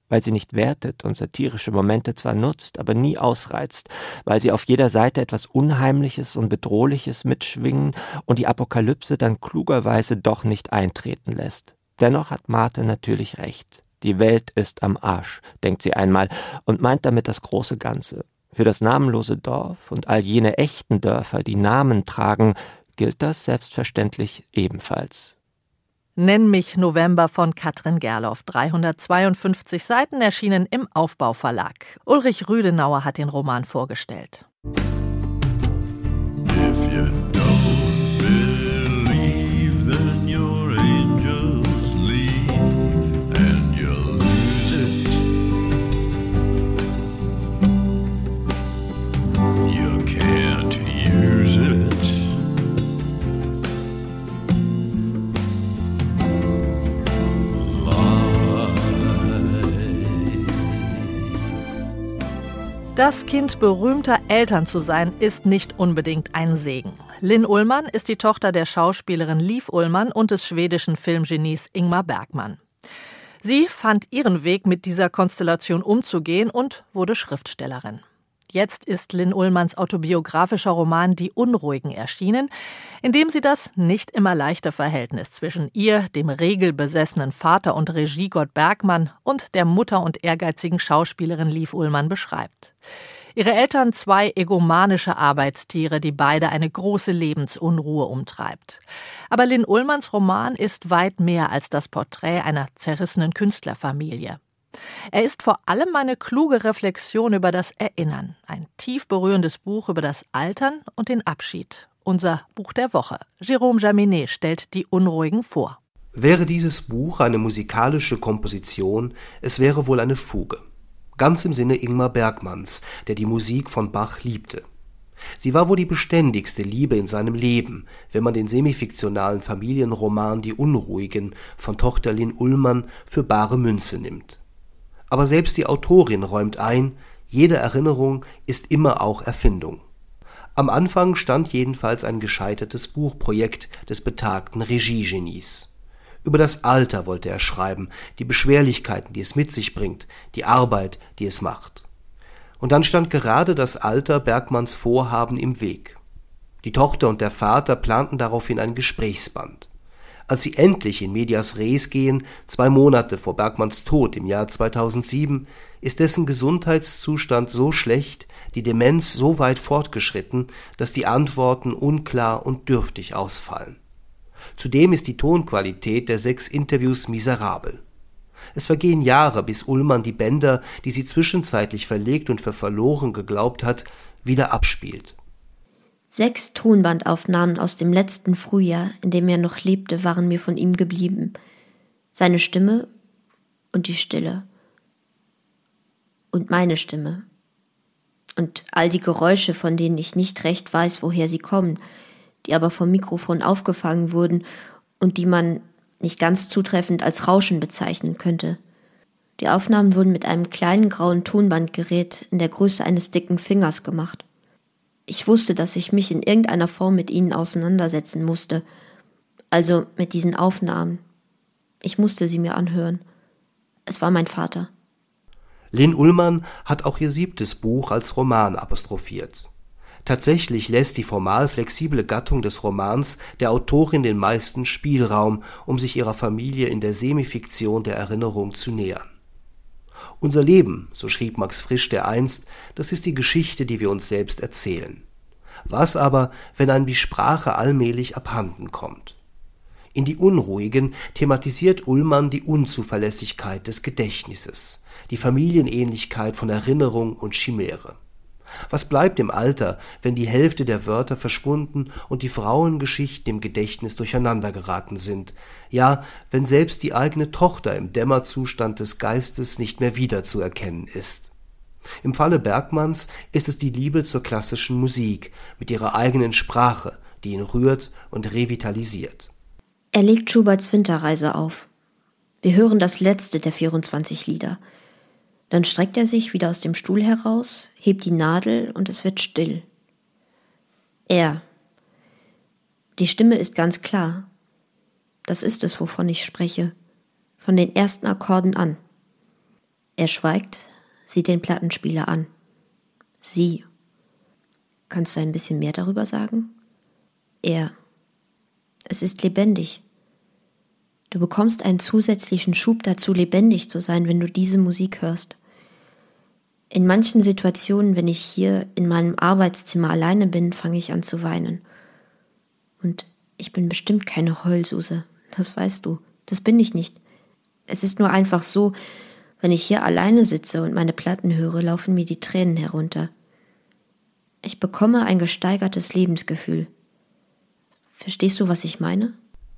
weil sie nicht wertet und satirische Momente zwar nutzt, aber nie ausreizt, weil sie auf jeder Seite etwas Unheimliches und Bedrohliches mitschwingen und die Apokalypse dann klugerweise doch nicht eintreten lässt. Dennoch hat Marthe natürlich recht. Die Welt ist am Arsch, denkt sie einmal und meint damit das große Ganze. Für das namenlose Dorf und all jene echten Dörfer, die Namen tragen, gilt das selbstverständlich ebenfalls. Nenn mich November von Katrin Gerloff. 352 Seiten, erschienen im Aufbau Verlag. Ulrich Rüdenauer hat den Roman vorgestellt. If you don't believe, then your angels leave and you lose it. You can't use it. Das Kind berühmter Eltern zu sein, ist nicht unbedingt ein Segen. Linn Ullmann ist die Tochter der Schauspielerin Liv Ullmann und des schwedischen Filmgenies Ingmar Bergman. Sie fand ihren Weg, mit dieser Konstellation umzugehen und wurde Schriftstellerin. Jetzt ist Linn Ullmanns autobiografischer Roman Die Unruhigen erschienen, in dem sie das nicht immer leichte Verhältnis zwischen ihr, dem regelbesessenen Vater und Regiegott Bergman, und der Mutter und ehrgeizigen Schauspielerin Liv Ullmann beschreibt. Ihre Eltern 2 egomanische Arbeitstiere, die beide eine große Lebensunruhe umtreibt. Aber Linn Ullmanns Roman ist weit mehr als das Porträt einer zerrissenen Künstlerfamilie. Er ist vor allem eine kluge Reflexion über das Erinnern, ein tief berührendes Buch über das Altern und den Abschied. Unser Buch der Woche. Jérôme Jaminet stellt Die Unruhigen vor. Wäre dieses Buch eine musikalische Komposition, es wäre wohl eine Fuge. Ganz im Sinne Ingmar Bergmans, der die Musik von Bach liebte. Sie war wohl die beständigste Liebe in seinem Leben, wenn man den semifiktionalen Familienroman Die Unruhigen von Tochter Linn Ullmann für bare Münze nimmt. Aber selbst die Autorin räumt ein, jede Erinnerung ist immer auch Erfindung. Am Anfang stand jedenfalls ein gescheitertes Buchprojekt des betagten Regiegenies. Über das Alter wollte er schreiben, die Beschwerlichkeiten, die es mit sich bringt, die Arbeit, die es macht. Und dann stand gerade das Alter Bergmans Vorhaben im Weg. Die Tochter und der Vater planten daraufhin ein Gesprächsband. Als sie endlich in medias res gehen, 2 Monate vor Bergmans Tod im Jahr 2007, ist dessen Gesundheitszustand so schlecht, die Demenz so weit fortgeschritten, dass die Antworten unklar und dürftig ausfallen. Zudem ist die Tonqualität der 6 Interviews miserabel. Es vergehen Jahre, bis Ullmann die Bänder, die sie zwischenzeitlich verlegt und für verloren geglaubt hat, wieder abspielt. 6 Tonbandaufnahmen aus dem letzten Frühjahr, in dem er noch lebte, waren mir von ihm geblieben. Seine Stimme und die Stille. Und meine Stimme. Und all die Geräusche, von denen ich nicht recht weiß, woher sie kommen, die aber vom Mikrofon aufgefangen wurden und die man nicht ganz zutreffend als Rauschen bezeichnen könnte. Die Aufnahmen wurden mit einem kleinen grauen Tonbandgerät in der Größe eines dicken Fingers gemacht. Ich wusste, dass ich mich in irgendeiner Form mit ihnen auseinandersetzen musste. Also mit diesen Aufnahmen. Ich musste sie mir anhören. Es war mein Vater. Linn Ullmann hat auch ihr 7. Buch als Roman apostrophiert. Tatsächlich lässt die formal flexible Gattung des Romans der Autorin den meisten Spielraum, um sich ihrer Familie in der Semifiktion der Erinnerung zu nähern. Unser Leben, so schrieb Max Frisch dereinst, das ist die Geschichte, die wir uns selbst erzählen. Was aber, wenn einem die Sprache allmählich abhanden kommt? In Die Unruhigen thematisiert Ullmann die Unzuverlässigkeit des Gedächtnisses, die Familienähnlichkeit von Erinnerung und Chimäre. Was bleibt im Alter, wenn die Hälfte der Wörter verschwunden und die Frauengeschichten im Gedächtnis durcheinandergeraten sind, ja, wenn selbst die eigene Tochter im Dämmerzustand des Geistes nicht mehr wiederzuerkennen ist? Im Falle Bergmans ist es die Liebe zur klassischen Musik mit ihrer eigenen Sprache, die ihn rührt und revitalisiert. Er legt Schuberts Winterreise auf. Wir hören das letzte der 24 Lieder. Dann streckt er sich wieder aus dem Stuhl heraus, hebt die Nadel und es wird still. Er. Die Stimme ist ganz klar. Das ist es, wovon ich spreche. Von den ersten Akkorden an. Er schweigt, sieht den Plattenspieler an. Sie. Kannst du ein bisschen mehr darüber sagen? Er. Es ist lebendig. Du bekommst einen zusätzlichen Schub dazu, lebendig zu sein, wenn du diese Musik hörst. In manchen Situationen, wenn ich hier in meinem Arbeitszimmer alleine bin, fange ich an zu weinen. Und ich bin bestimmt keine Heulsuse, das weißt du, das bin ich nicht. Es ist nur einfach so, wenn ich hier alleine sitze und meine Platten höre, laufen mir die Tränen herunter. Ich bekomme ein gesteigertes Lebensgefühl. Verstehst du, was ich meine?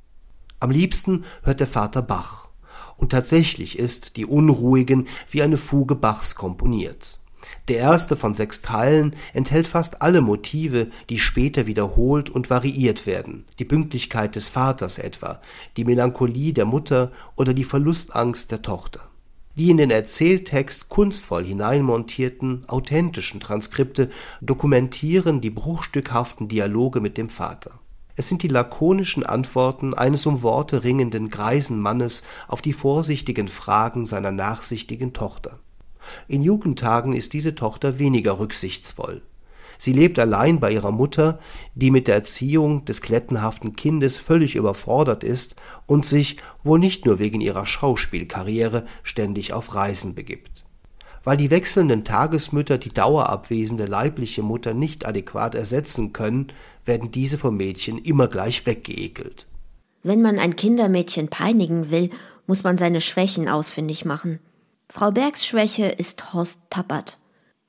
Am liebsten hört der Vater Bach. Und tatsächlich ist Die Unruhigen wie eine Fuge Bachs komponiert. Der erste von 6 Teilen enthält fast alle Motive, die später wiederholt und variiert werden. Die Pünktlichkeit des Vaters etwa, die Melancholie der Mutter oder die Verlustangst der Tochter. Die in den Erzähltext kunstvoll hineinmontierten, authentischen Transkripte dokumentieren die bruchstückhaften Dialoge mit dem Vater. Es sind die lakonischen Antworten eines um Worte ringenden greisen Mannes auf die vorsichtigen Fragen seiner nachsichtigen Tochter. In Jugendtagen ist diese Tochter weniger rücksichtsvoll. Sie lebt allein bei ihrer Mutter, die mit der Erziehung des klettenhaften Kindes völlig überfordert ist und sich, wohl nicht nur wegen ihrer Schauspielkarriere, ständig auf Reisen begibt. Weil die wechselnden Tagesmütter die dauerabwesende leibliche Mutter nicht adäquat ersetzen können, werden diese vom Mädchen immer gleich weggeekelt. Wenn man ein Kindermädchen peinigen will, muss man seine Schwächen ausfindig machen. Frau Bergs Schwäche ist Horst Tappert.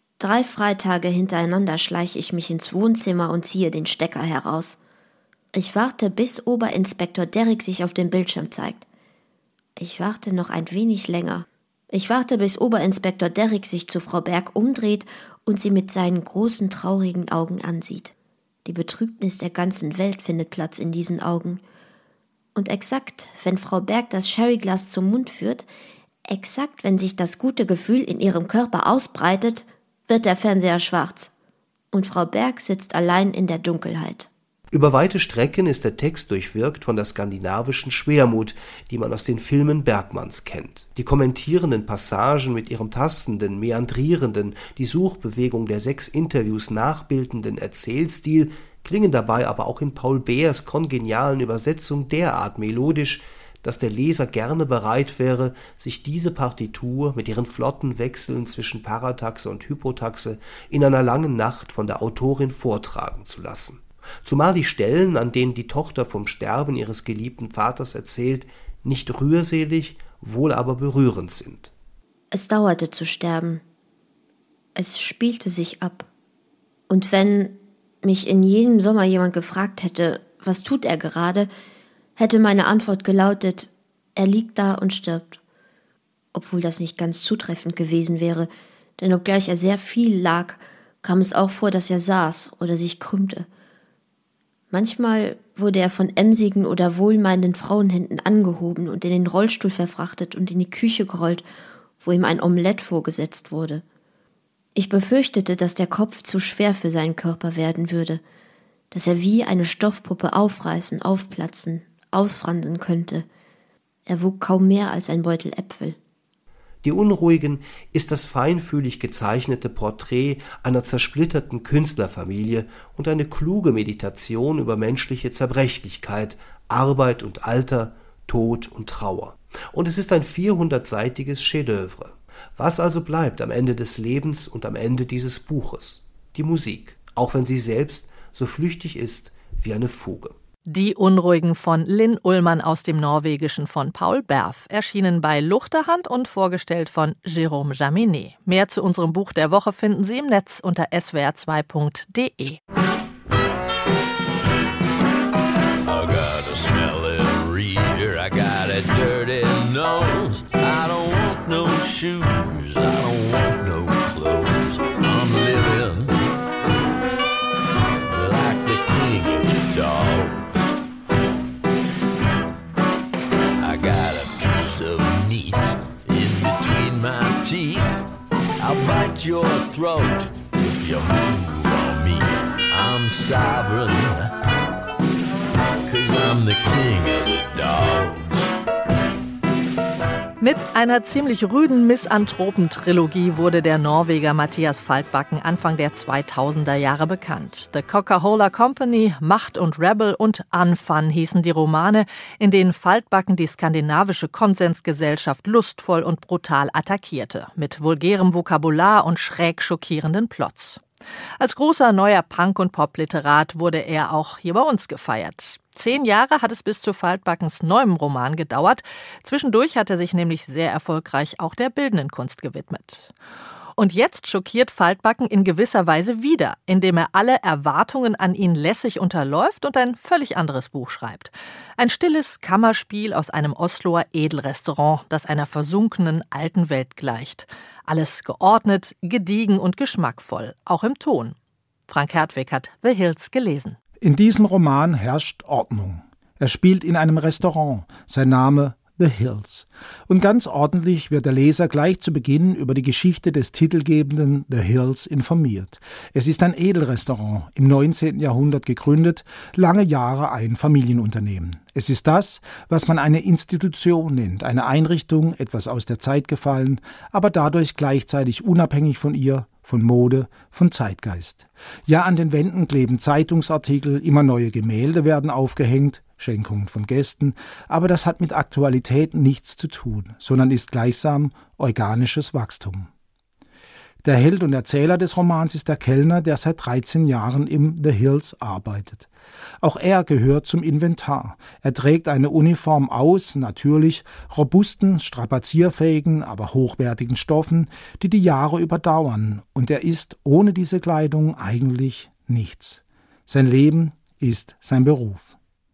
3 Freitage hintereinander schleiche ich mich ins Wohnzimmer und ziehe den Stecker heraus. Ich warte, bis Oberinspektor Derrick sich auf dem Bildschirm zeigt. Ich warte noch ein wenig länger. Ich warte, bis Oberinspektor Derrick sich zu Frau Berg umdreht und sie mit seinen großen, traurigen Augen ansieht. Die Betrübnis der ganzen Welt findet Platz in diesen Augen. Und exakt, wenn Frau Berg das Sherryglas zum Mund führt, exakt, wenn sich das gute Gefühl in ihrem Körper ausbreitet, wird der Fernseher schwarz. Und Frau Berg sitzt allein in der Dunkelheit. Über weite Strecken ist der Text durchwirkt von der skandinavischen Schwermut, die man aus den Filmen Bergmans kennt. Die kommentierenden Passagen mit ihrem tastenden, meandrierenden, die Suchbewegung der 6 Interviews nachbildenden Erzählstil klingen dabei aber auch in Paul Beers kongenialen Übersetzung derart melodisch, dass der Leser gerne bereit wäre, sich diese Partitur mit ihren flotten Wechseln zwischen Parataxe und Hypotaxe in einer langen Nacht von der Autorin vortragen zu lassen. Zumal die Stellen, an denen die Tochter vom Sterben ihres geliebten Vaters erzählt, nicht rührselig, wohl aber berührend sind. Es dauerte zu sterben. Es spielte sich ab. Und wenn mich in jedem Sommer jemand gefragt hätte, was tut er gerade, hätte meine Antwort gelautet, er liegt da und stirbt. Obwohl das nicht ganz zutreffend gewesen wäre, denn obgleich er sehr viel lag, kam es auch vor, dass er saß oder sich krümmte. Manchmal wurde er von emsigen oder wohlmeinenden Frauenhänden angehoben und in den Rollstuhl verfrachtet und in die Küche gerollt, wo ihm ein Omelett vorgesetzt wurde. Ich befürchtete, dass der Kopf zu schwer für seinen Körper werden würde, dass er wie eine Stoffpuppe aufreißen, aufplatzen, ausfransen könnte. Er wog kaum mehr als ein Beutel Äpfel. Die Unruhigen ist das feinfühlig gezeichnete Porträt einer zersplitterten Künstlerfamilie und eine kluge Meditation über menschliche Zerbrechlichkeit, Arbeit und Alter, Tod und Trauer. Und es ist ein 400-seitiges Chef-d'œuvre. Was also bleibt am Ende des Lebens und am Ende dieses Buches? Die Musik, auch wenn sie selbst so flüchtig ist wie eine Fuge. Die Unruhigen von Linn Ullmann aus dem Norwegischen von Paul Berf, erschienen bei Luchterhand und vorgestellt von Jérôme Jaminet. Mehr zu unserem Buch der Woche finden Sie im Netz unter swr2.de. I got a smelly reader, I got a dirty nose. I don't want no shoes, I don't want no clothes. I'm living like the king of the dogs. I got a piece of meat in between my teeth. I'll bite your throat if you move on me. I'm sovereign, 'cause I'm the king of the dogs. Mit einer ziemlich rüden Misanthropen-Trilogie wurde der Norweger Mathias Faltbakken Anfang der 2000er Jahre bekannt. The Coca-Cola Company, Macht und Rebel und Unfun hießen die Romane, in denen Faltbakken die skandinavische Konsensgesellschaft lustvoll und brutal attackierte, mit vulgärem Vokabular und schräg schockierenden Plots. Als großer neuer Punk- und Popliterat wurde er auch hier bei uns gefeiert. 10 Jahre hat es bis zu Faltbakkens neuem Roman gedauert. Zwischendurch hat er sich nämlich sehr erfolgreich auch der bildenden Kunst gewidmet. Und jetzt schockiert Faltbakken in gewisser Weise wieder, indem er alle Erwartungen an ihn lässig unterläuft und ein völlig anderes Buch schreibt. Ein stilles Kammerspiel aus einem Osloer Edelrestaurant, das einer versunkenen alten Welt gleicht. Alles geordnet, gediegen und geschmackvoll, auch im Ton. Frank Hertwig hat The Hills gelesen. In diesem Roman herrscht Ordnung. Er spielt in einem Restaurant. Sein Name The Hills. Und ganz ordentlich wird der Leser gleich zu Beginn über die Geschichte des titelgebenden The Hills informiert. Es ist ein Edelrestaurant, im 19. Jahrhundert gegründet, lange Jahre ein Familienunternehmen. Es ist das, was man eine Institution nennt, eine Einrichtung, etwas aus der Zeit gefallen, aber dadurch gleichzeitig unabhängig von ihr, von Mode, von Zeitgeist. Ja, an den Wänden kleben Zeitungsartikel, immer neue Gemälde werden aufgehängt, Schenkungen von Gästen, aber das hat mit Aktualität nichts zu tun, sondern ist gleichsam organisches Wachstum. Der Held und Erzähler des Romans ist der Kellner, der seit 13 Jahren im The Hills arbeitet. Auch er gehört zum Inventar. Er trägt eine Uniform aus, natürlich, robusten, strapazierfähigen, aber hochwertigen Stoffen, die die Jahre überdauern, und er ist ohne diese Kleidung eigentlich nichts. Sein Leben ist sein Beruf.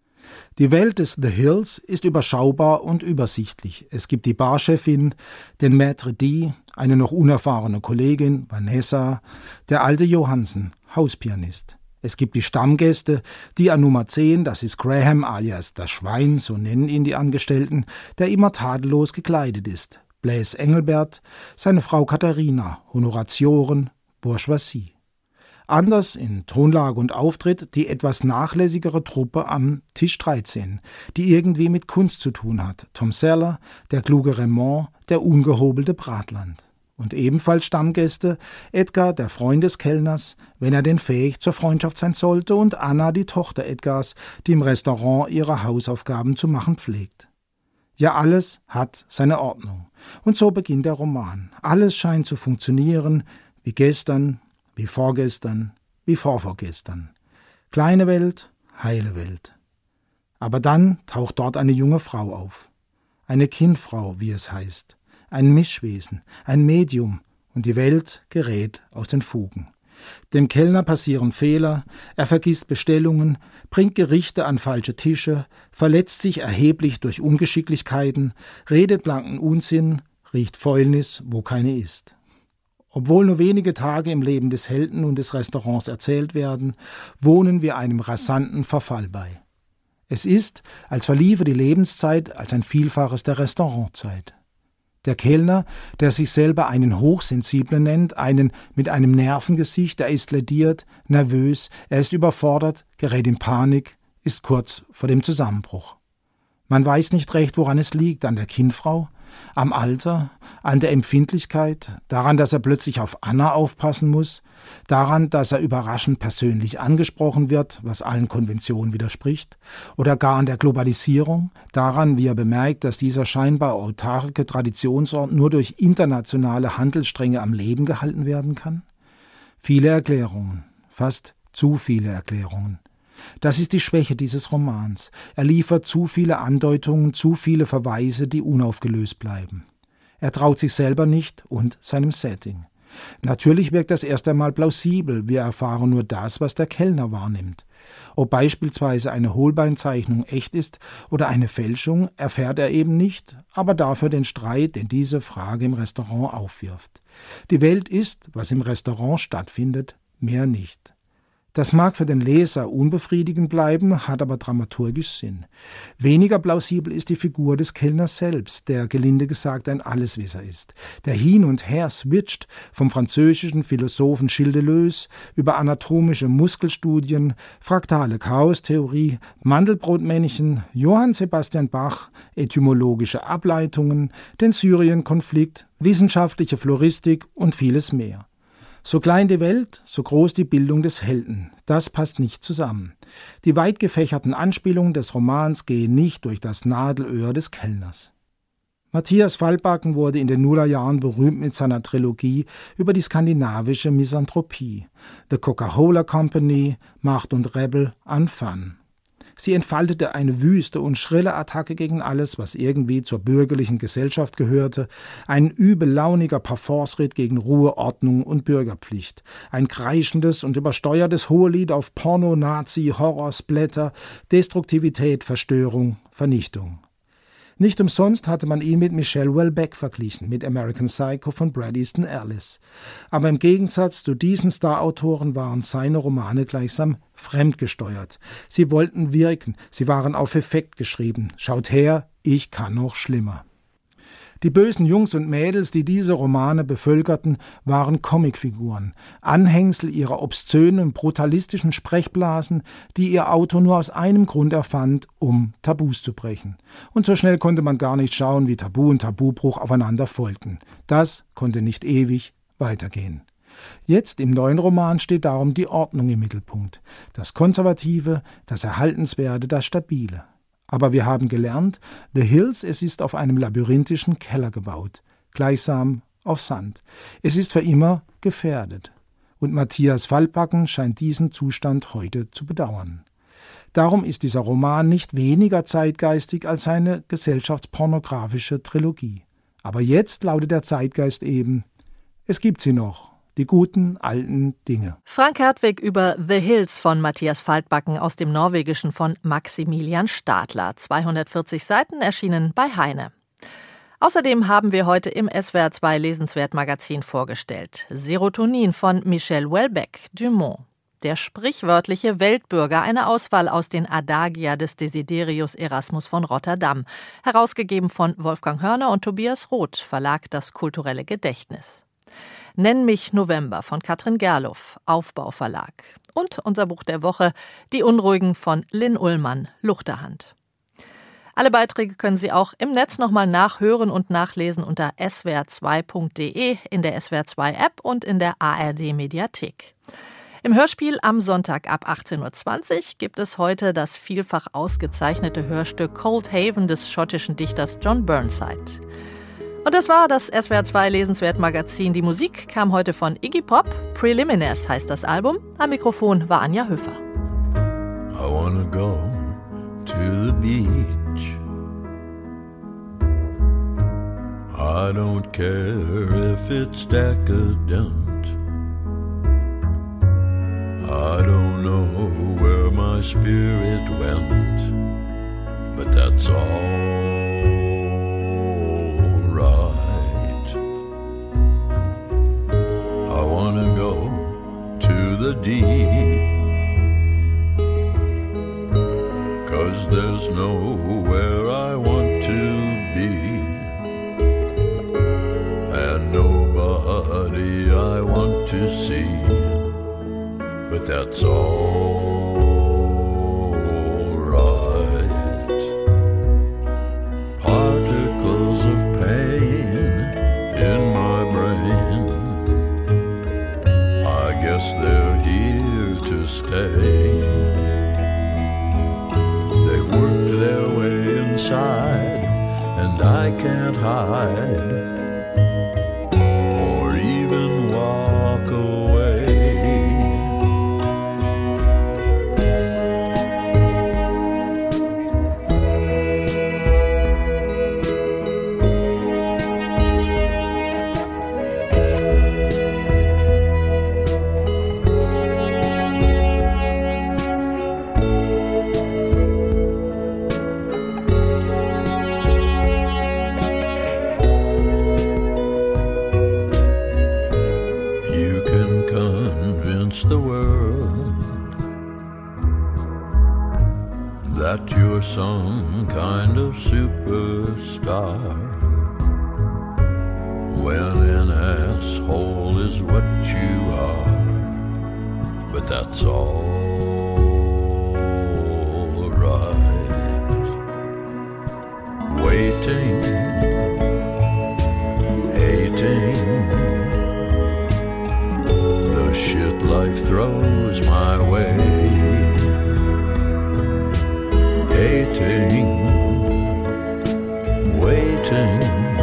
Die Welt des The Hills ist überschaubar und übersichtlich. Es gibt die Barchefin, den Maître d', eine noch unerfahrene Kollegin, Vanessa, der alte Johansen, Hauspianist. Es gibt die Stammgäste, die an Nummer 10, das ist Graham alias das Schwein, so nennen ihn die Angestellten, der immer tadellos gekleidet ist. Blaise Engelbert, seine Frau Katharina, Honoratioren, Bourgeoisie. Anders in Tonlage und Auftritt die etwas nachlässigere Truppe am Tisch 13, die irgendwie mit Kunst zu tun hat. Tom Seller, der kluge Raymond, der ungehobelte Bratland. Und ebenfalls Stammgäste Edgar, der Freund des Kellners, wenn er denn fähig zur Freundschaft sein sollte, und Anna, die Tochter Edgars, die im Restaurant ihre Hausaufgaben zu machen pflegt. Ja, alles hat seine Ordnung. Und so beginnt der Roman. Alles scheint zu funktionieren, wie gestern, wie vorgestern, wie vorvorgestern. Kleine Welt, heile Welt. Aber dann taucht dort eine junge Frau auf. Eine Kindfrau, wie es heißt. Ein Mischwesen, ein Medium, und die Welt gerät aus den Fugen. Dem Kellner passieren Fehler, er vergisst Bestellungen, bringt Gerichte an falsche Tische, verletzt sich erheblich durch Ungeschicklichkeiten, redet blanken Unsinn, riecht Fäulnis, wo keine ist. Obwohl nur wenige Tage im Leben des Helden und des Restaurants erzählt werden, wohnen wir einem rasanten Verfall bei. Es ist, als verliefe die Lebenszeit als ein Vielfaches der Restaurantzeit. Der Kellner, der sich selber einen Hochsensiblen nennt, einen mit einem Nervengesicht, er ist lädiert, nervös, er ist überfordert, gerät in Panik, ist kurz vor dem Zusammenbruch. Man weiß nicht recht, woran es liegt, an der Kindfrau, am Alter, an der Empfindlichkeit, daran, dass er plötzlich auf Anna aufpassen muss, daran, dass er überraschend persönlich angesprochen wird, was allen Konventionen widerspricht, oder gar an der Globalisierung, daran, wie er bemerkt, dass dieser scheinbar autarke Traditionsort nur durch internationale Handelsstränge am Leben gehalten werden kann? Viele Erklärungen, fast zu viele Erklärungen. Das ist die Schwäche dieses Romans. Er liefert zu viele Andeutungen, zu viele Verweise, die unaufgelöst bleiben. Er traut sich selber nicht und seinem Setting. Natürlich wirkt das erst einmal plausibel, wir erfahren nur das, was der Kellner wahrnimmt. Ob beispielsweise eine Holbeinzeichnung echt ist oder eine Fälschung, erfährt er eben nicht, aber dafür den Streit, den diese Frage im Restaurant aufwirft. Die Welt ist, was im Restaurant stattfindet, mehr nicht. Das mag für den Leser unbefriedigend bleiben, hat aber dramaturgisch Sinn. Weniger plausibel ist die Figur des Kellners selbst, der gelinde gesagt ein Alleswisser ist, der hin und her switcht vom französischen Philosophen Gilles Deleuze über anatomische Muskelstudien, fraktale Chaostheorie, Mandelbrotmännchen, Johann Sebastian Bach, etymologische Ableitungen, den Syrien-Konflikt, wissenschaftliche Floristik und vieles mehr. So klein die Welt, so groß die Bildung des Helden. Das passt nicht zusammen. Die weit gefächerten Anspielungen des Romans gehen nicht durch das Nadelöhr des Kellners. Matthias Fallbacken wurde in den Nullerjahren berühmt mit seiner Trilogie über die skandinavische Misanthropie. The Coca-Cola Company, Macht und Rebel, Unfun. Sie entfaltete eine wüste und schrille Attacke gegen alles, was irgendwie zur bürgerlichen Gesellschaft gehörte, ein übellauniger Parforceritt gegen Ruhe, Ordnung und Bürgerpflicht, ein kreischendes und übersteuertes Hohelied auf Porno, Nazi, Horror, Splatter, Destruktivität, Verstörung, Vernichtung. Nicht umsonst hatte man ihn mit Michel Houellebecq verglichen, mit American Psycho von Bret Easton Ellis. Aber im Gegensatz zu diesen Starautoren waren seine Romane gleichsam fremdgesteuert. Sie wollten wirken, sie waren auf Effekt geschrieben. Schaut her, ich kann noch schlimmer. Die bösen Jungs und Mädels, die diese Romane bevölkerten, waren Comicfiguren, Anhängsel ihrer obszönen, brutalistischen Sprechblasen, die ihr Autor nur aus einem Grund erfand, um Tabus zu brechen. Und so schnell konnte man gar nicht schauen, wie Tabu und Tabubruch aufeinander folgten. Das konnte nicht ewig weitergehen. Jetzt im neuen Roman steht darum die Ordnung im Mittelpunkt. Das Konservative, das Erhaltenswerte, das Stabile. Aber wir haben gelernt, The Hills, es ist auf einem labyrinthischen Keller gebaut, gleichsam auf Sand. Es ist für immer gefährdet. Und Matthias Fallbacken scheint diesen Zustand heute zu bedauern. Darum ist dieser Roman nicht weniger zeitgeistig als seine gesellschaftspornografische Trilogie. Aber jetzt lautet der Zeitgeist eben, es gibt sie noch. Die guten, alten Dinge. Frank Hertwig über The Hills von Matthias Fallbacken aus dem Norwegischen von Maximilian Stadler. 240 Seiten erschienen bei Heine. Außerdem haben wir heute im SWR2 Lesenswert-Magazin vorgestellt. Serotonin von Michel Houellebecq, Dumont. Der sprichwörtliche Weltbürger, eine Auswahl aus den Adagia des Desiderius Erasmus von Rotterdam. Herausgegeben von Wolfgang Hörner und Tobias Roth, Verlag Das Kulturelle Gedächtnis. Nenn mich November von Katrin Gerloff, Aufbauverlag. Und unser Buch der Woche, Die Unruhigen von Lynn Ullmann, Luchterhand. Alle Beiträge können Sie auch im Netz nochmal nachhören und nachlesen unter swr2.de, in der SWR2-App und in der ARD-Mediathek. Im Hörspiel am Sonntag ab 18.20 Uhr gibt es heute das vielfach ausgezeichnete Hörstück Cold Haven des schottischen Dichters John Burnside. Und das war das SWR2 Lesenswert-Magazin. Die Musik kam heute von Iggy Pop. Preliminaries heißt das Album. Am Mikrofon war Anja Höfer. I wanna go to the beach. I don't care if it's decadent. I don't know where my spirit went, but that's all. I wanna go to the deep, 'cause there's nowhere I want to be, and nobody I want to see, but that's all right. Particles of pain in my brain, I guess they're here to stay. They've worked their way inside, and I can't hide or even walk away. that you're some kind of superstar, when an asshole is what you are. But that's all right. Waiting, hating the shit life throws my way. Hating, waiting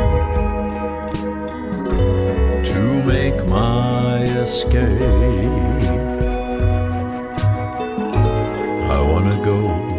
to make my escape. I wanna go